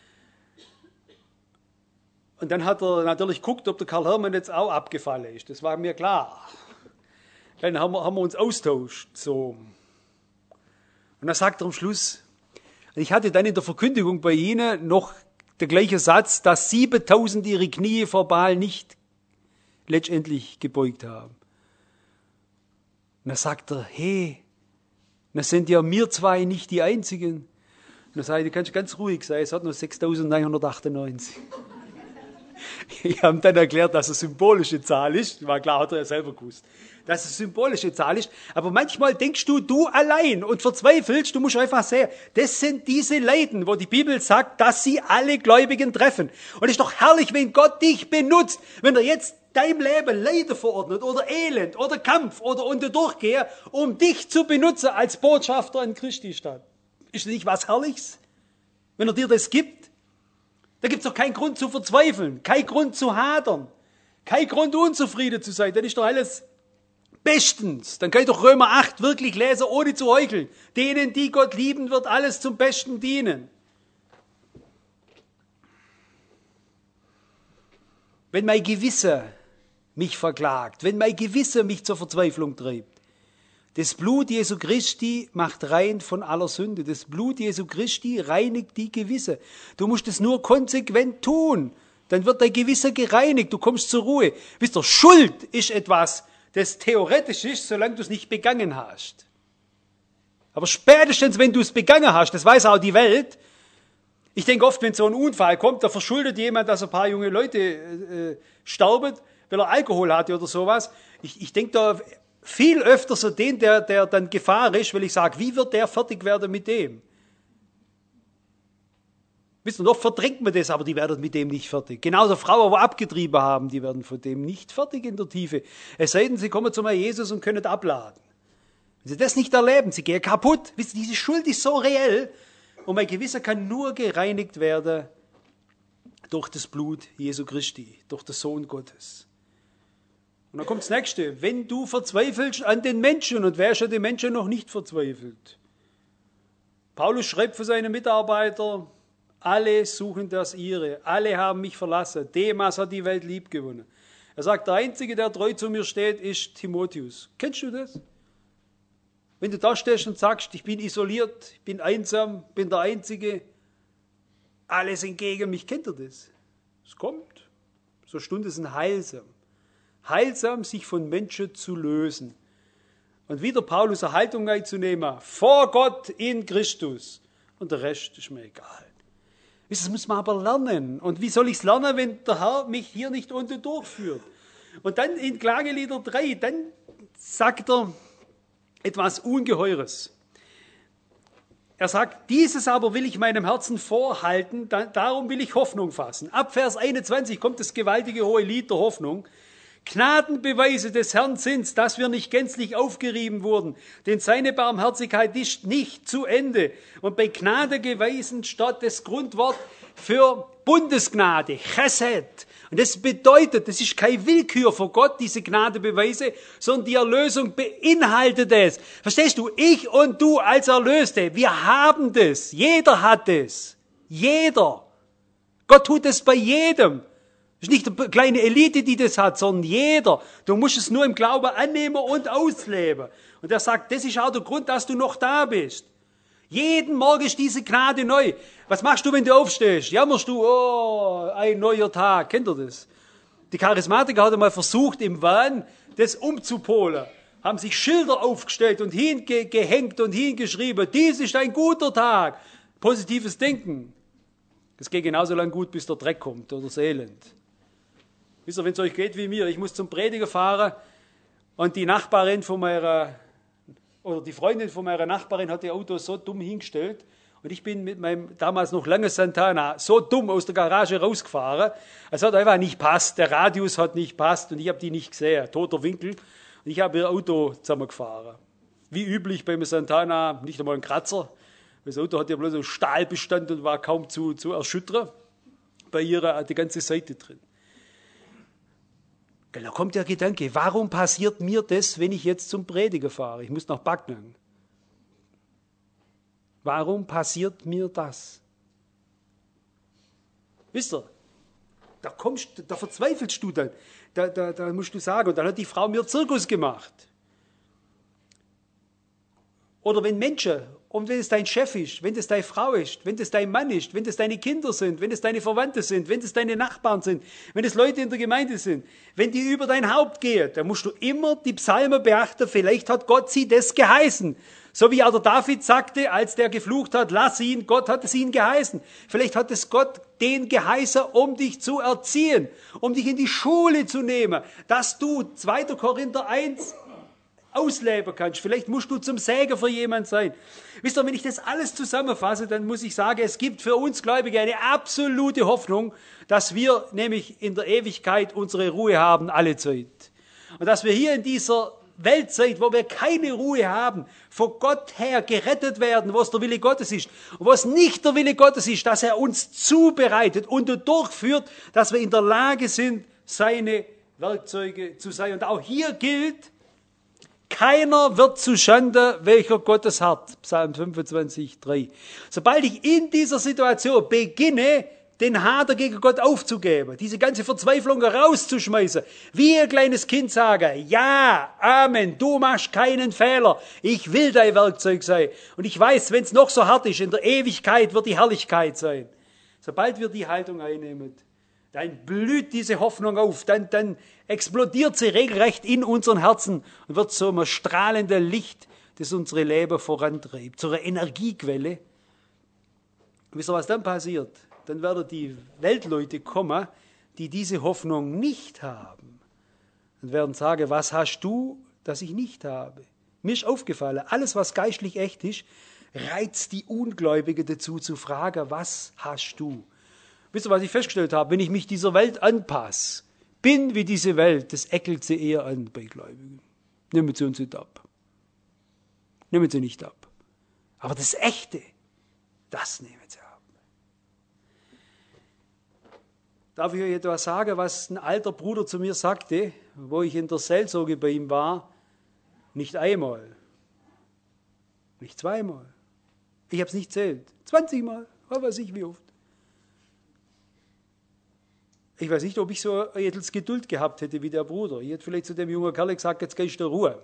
Und dann hat er natürlich geguckt, ob der Karl Hermann jetzt auch abgefallen ist. Das war mir klar. Dann haben wir, haben wir uns austauscht. So. Und dann sagt er am Schluss, ich hatte dann in der Verkündigung bei Ihnen noch der gleiche Satz, dass siebentausend ihre Knie vor Baal nicht letztendlich gebeugt haben. Und dann sagt er, hey, das sind ja wir zwei nicht die Einzigen. Und dann sage ich, du kannst ganz ruhig sein, es hat nur sechstausendneunhundertachtundneunzig. Ich habe ihm dann erklärt, dass es eine symbolische Zahl ist. War klar, hat er ja selber gewusst. Dass es eine symbolische Zahl ist. Aber manchmal denkst du, du allein und verzweifelst, du musst einfach sehen, das sind diese Leiden, wo die Bibel sagt, dass sie alle Gläubigen treffen. Und es ist doch herrlich, wenn Gott dich benutzt, wenn er jetzt deinem Leben Leiden verordnet oder Elend oder Kampf oder unter Durchgeher, um dich zu benutzen als Botschafter in Christi Stadt. Ist das nicht was Herrliches? Wenn er dir das gibt? Da gibt es doch keinen Grund zu verzweifeln, keinen Grund zu hadern, keinen Grund unzufrieden zu sein. Dann ist doch alles bestens. Dann kann ich doch Römer acht wirklich lesen, ohne zu heucheln. Denen, die Gott lieben, wird alles zum Besten dienen. Wenn mein Gewissen mich verklagt, wenn mein Gewissen mich zur Verzweiflung treibt, das Blut Jesu Christi macht rein von aller Sünde. Das Blut Jesu Christi reinigt die Gewisse. Du musst es nur konsequent tun. Dann wird dein Gewissen gereinigt. Du kommst zur Ruhe. Wisst ihr, Schuld ist etwas, das theoretisch ist, solange du es nicht begangen hast. Aber spätestens, wenn du es begangen hast, das weiß auch die Welt. Ich denke oft, wenn so ein Unfall kommt, da verschuldet jemand, dass ein paar junge Leute äh, sterben, weil er Alkohol hatte oder sowas. Ich, ich denke da viel öfter so den, der, der dann Gefahr ist, weil ich sage, wie wird der fertig werden mit dem? Wisst ihr, noch verdrängt man das, aber die werden mit dem nicht fertig. Genauso Frauen, die abgetrieben haben, die werden von dem nicht fertig in der Tiefe. Es sei denn, sie kommen zu meinem Jesus und können abladen. Wenn sie das nicht erleben, sie gehen kaputt. Wisst ihr, diese Schuld ist so reell und mein Gewissen kann nur gereinigt werden durch das Blut Jesu Christi, durch den Sohn Gottes. Und dann kommt das Nächste. Wenn du verzweifelst an den Menschen, und wer ist an den Menschen noch nicht verzweifelt? Paulus schreibt für seine Mitarbeiter, alle suchen das ihre, alle haben mich verlassen. Demas hat die Welt lieb gewonnen. Er sagt, der Einzige, der treu zu mir steht, ist Timotheus. Kennst du das? Wenn du da stehst und sagst, ich bin isoliert, ich bin einsam, bin der Einzige, alle sind gegen mich, kennt ihr das? Es kommt. So Stunden sind heilsam. Heilsam, sich von Menschen zu lösen. Und wieder Paulus eine Haltung einzunehmen, vor Gott in Christus. Und der Rest ist mir egal. Das muss man aber lernen. Und wie soll ich es lernen, wenn der Herr mich hier nicht unten durchführt? Und dann in Klagelieder drei, dann sagt er etwas Ungeheures. Er sagt, dieses aber will ich meinem Herzen vorhalten, da, darum will ich Hoffnung fassen. Ab Vers einundzwanzig kommt das gewaltige hohe Lied der Hoffnung. Gnadenbeweise des Herrn sind's, dass wir nicht gänzlich aufgerieben wurden, denn seine Barmherzigkeit ist nicht zu Ende. Und bei Gnadebeweisen steht das Grundwort für Bundesgnade, Chesed. Und das bedeutet, das ist keine Willkür von Gott, diese Gnadebeweise, sondern die Erlösung beinhaltet es. Verstehst du? Ich und du als Erlöste, wir haben das. Jeder hat es. Jeder. Gott tut es bei jedem. Es ist nicht eine kleine Elite, die das hat, sondern jeder. Du musst es nur im Glauben annehmen und ausleben. Und er sagt, das ist auch der Grund, dass du noch da bist. Jeden Morgen ist diese Gnade neu. Was machst du, wenn du aufstehst? Jammerst du, oh, ein neuer Tag. Kennt ihr das? Die Charismatiker haben mal versucht, im Wahn das umzupolen. Haben sich Schilder aufgestellt und hingehängt und hingeschrieben. Dies ist ein guter Tag. Positives Denken. Das geht genauso lang gut, bis der Dreck kommt oder das Elend. Wisst ihr, wenn es euch geht wie mir, ich muss zum Prediger fahren und die Nachbarin von meiner, oder die Freundin von meiner Nachbarin hat ihr Auto so dumm hingestellt und ich bin mit meinem damals noch langen Santana so dumm aus der Garage rausgefahren. Es hat einfach nicht passt, der Radius hat nicht passt und ich habe die nicht gesehen, toter Winkel. Und ich habe ihr Auto zusammengefahren. Wie üblich beim Santana, nicht einmal ein Kratzer. Das Auto hat ja bloß so Stahlbestand und war kaum zu, zu erschüttern. Bei ihr die ganze Seite drin. Da kommt der Gedanke, warum passiert mir das, wenn ich jetzt zum Prediger fahre? Ich muss nach Backnang. Warum passiert mir das? Wisst ihr, da, kommst, da verzweifelst du dann. Da, da, da musst du sagen, und dann hat die Frau mir Zirkus gemacht. Oder wenn Menschen, und wenn es dein Chef ist, wenn es deine Frau ist, wenn es dein Mann ist, wenn es deine Kinder sind, wenn es deine Verwandte sind, wenn es deine Nachbarn sind, wenn es Leute in der Gemeinde sind, wenn die über dein Haupt gehen, dann musst du immer die Psalmen beachten, vielleicht hat Gott sie das geheißen. So wie auch der David sagte, als der geflucht hat, lass ihn, Gott hat es ihn geheißen. Vielleicht hat es Gott den geheißen, um dich zu erziehen, um dich in die Schule zu nehmen, dass du, zweiter Korinther eins, ausleben kannst. Vielleicht musst du zum Segen für jemand sein. Wisst ihr, wenn ich das alles zusammenfasse, dann muss ich sagen, es gibt für uns Gläubige eine absolute Hoffnung, dass wir nämlich in der Ewigkeit unsere Ruhe haben, alle Zeit. Und dass wir hier in dieser Weltzeit, wo wir keine Ruhe haben, von Gott her gerettet werden, wo es der Wille Gottes ist. Und wo es nicht der Wille Gottes ist, dass er uns zubereitet und durchführt, dass wir in der Lage sind, seine Werkzeuge zu sein. Und auch hier gilt, keiner wird zu Schande, welcher Gottes hat. Psalm fünfundzwanzig, drei. Sobald ich in dieser Situation beginne, den Hader gegen Gott aufzugeben, diese ganze Verzweiflung rauszuschmeißen, wie ein kleines Kind sagen, ja, Amen, du machst keinen Fehler, ich will dein Werkzeug sein. Und ich weiß, wenn es noch so hart ist, in der Ewigkeit wird die Herrlichkeit sein. Sobald wir die Haltung einnehmen, dann blüht diese Hoffnung auf, dann, dann explodiert sie regelrecht in unseren Herzen und wird so ein strahlendes Licht, das unsere Leben vorantreibt, zu einer Energiequelle. Und wisst ihr, was dann passiert? Dann werden die Weltleute kommen, die diese Hoffnung nicht haben und werden sagen, was hast du, das ich nicht habe? Mir ist aufgefallen, alles, was geistlich echt ist, reizt die Ungläubigen dazu zu fragen, was hast du? Wisst ihr, was ich festgestellt habe? Wenn ich mich dieser Welt anpasse, bin wie diese Welt, das eckelt sie eher an bei Gläubigen. Nehmen sie uns nicht ab. Nehmen sie nicht ab. Aber das Echte, das nehmen sie ab. Darf ich euch etwas sagen, was ein alter Bruder zu mir sagte, wo ich in der Seelsorge bei ihm war? Nicht einmal, nicht zweimal. Ich habe es nicht zählt. zwanzig Mal, was weiß ich wie oft. Ich weiß nicht, ob ich so etwas Geduld gehabt hätte wie der Bruder. Ich hätte vielleicht zu dem jungen Kerl gesagt, jetzt gehst du Ruhe.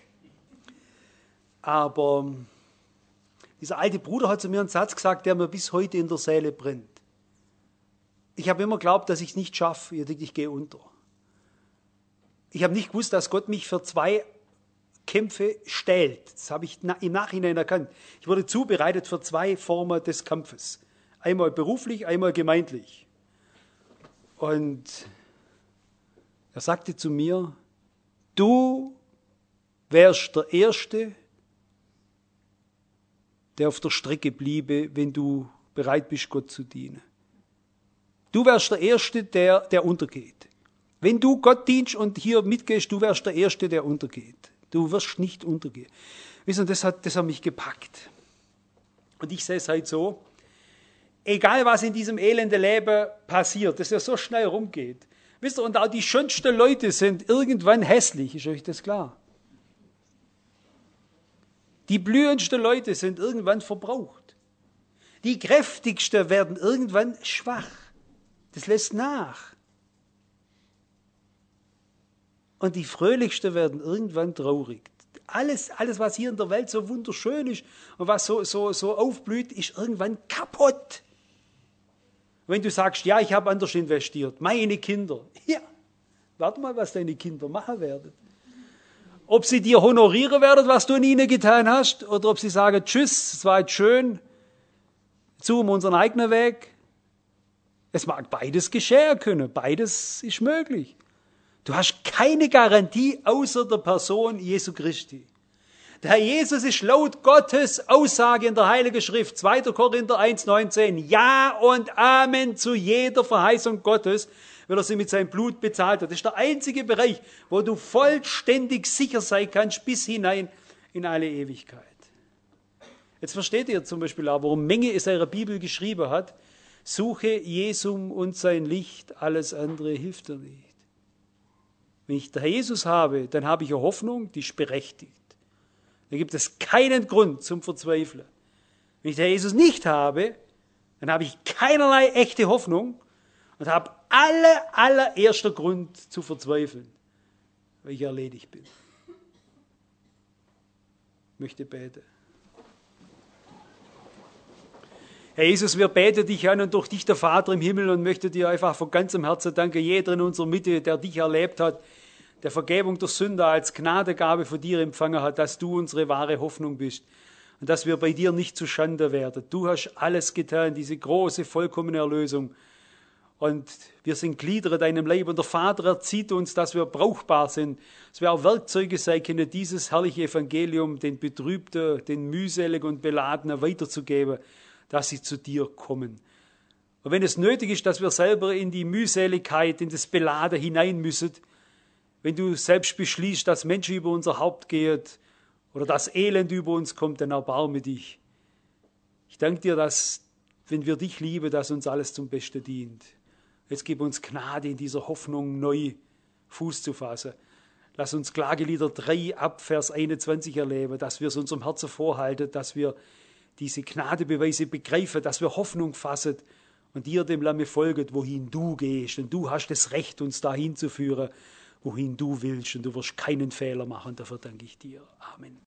Aber dieser alte Bruder hat zu mir einen Satz gesagt, der mir bis heute in der Seele brennt. Ich habe immer geglaubt, dass ich es nicht schaffe. Ich dachte, ich gehe unter. Ich habe nicht gewusst, dass Gott mich für zwei Kämpfe stellt. Das habe ich im Nachhinein erkannt. Ich wurde zubereitet für zwei Formen des Kampfes. Einmal beruflich, einmal gemeindlich. Und er sagte zu mir, du wärst der Erste, der auf der Strecke bliebe, wenn du bereit bist, Gott zu dienen. Du wärst der Erste, der, der untergeht. Wenn du Gott dienst und hier mitgehst, du wärst der Erste, der untergeht. Du wirst nicht untergehen. Wisst ihr, das hat, das hat mich gepackt. Und ich sehe es halt so, egal was in diesem elenden Leben passiert, dass er so schnell rumgeht. Wisst ihr, und auch die schönsten Leute sind irgendwann hässlich, ist euch das klar? Die blühendsten Leute sind irgendwann verbraucht. Die kräftigsten werden irgendwann schwach. Das lässt nach. Und die fröhlichsten werden irgendwann traurig. Alles, alles, was hier in der Welt so wunderschön ist und was so, so, so aufblüht, ist irgendwann kaputt. Wenn du sagst, ja, ich habe anders investiert, meine Kinder, ja, warte mal, was deine Kinder machen werden. Ob sie dir honorieren werden, was du in ihnen getan hast, oder ob sie sagen, tschüss, es war jetzt schön, suchen wir unseren eigenen Weg. Es mag beides geschehen können, beides ist möglich. Du hast keine Garantie außer der Person Jesu Christi. Der Herr Jesus ist laut Gottes Aussage in der Heiligen Schrift, zweiter Korinther eins neunzehn, Ja und Amen zu jeder Verheißung Gottes, weil er sie mit seinem Blut bezahlt hat. Das ist der einzige Bereich, wo du vollständig sicher sein kannst, bis hinein in alle Ewigkeit. Jetzt versteht ihr zum Beispiel auch, warum Menge in seiner Bibel geschrieben hat, suche Jesum und sein Licht, alles andere hilft dir nicht. Wenn ich den Herr Jesus habe, dann habe ich eine Hoffnung, die ist berechtigt. Da gibt es keinen Grund zum Verzweifeln. Wenn ich den Herr Jesus nicht habe, dann habe ich keinerlei echte Hoffnung und habe aller, allererster Grund zu verzweifeln, weil ich erledigt bin. Ich möchte beten. Herr Jesus, wir beten dich an und durch dich der Vater im Himmel und möchte dir einfach von ganzem Herzen danken, jeder in unserer Mitte, der dich erlebt hat, der Vergebung der Sünder als Gnadegabe von dir empfangen hat, dass du unsere wahre Hoffnung bist und dass wir bei dir nicht zu Schande werden. Du hast alles getan, diese große, vollkommene Erlösung. Und wir sind Glieder deinem Leib und der Vater erzieht uns, dass wir brauchbar sind, dass wir auch Werkzeuge sein können, dieses herrliche Evangelium den Betrübten, den Mühseligen und Beladenen weiterzugeben, dass sie zu dir kommen. Und wenn es nötig ist, dass wir selber in die Mühseligkeit, in das Beladen hinein müssen, wenn du selbst beschließt, dass Menschen über unser Haupt gehen oder das Elend über uns kommt, dann erbarme dich. Ich danke dir, dass, wenn wir dich lieben, dass uns alles zum Besten dient. Jetzt gib uns Gnade, in dieser Hoffnung neu Fuß zu fassen. Lass uns Klagelieder drei ab Vers einundzwanzig erleben, dass wir es unserem Herzen vorhalten, dass wir diese Gnadebeweise begreifen, dass wir Hoffnung fassen und dir, dem Lamme, folgen, wohin du gehst. Und du hast das Recht, uns dahin zu führen, wohin du willst. Und du wirst keinen Fehler machen. Dafür danke ich dir. Amen.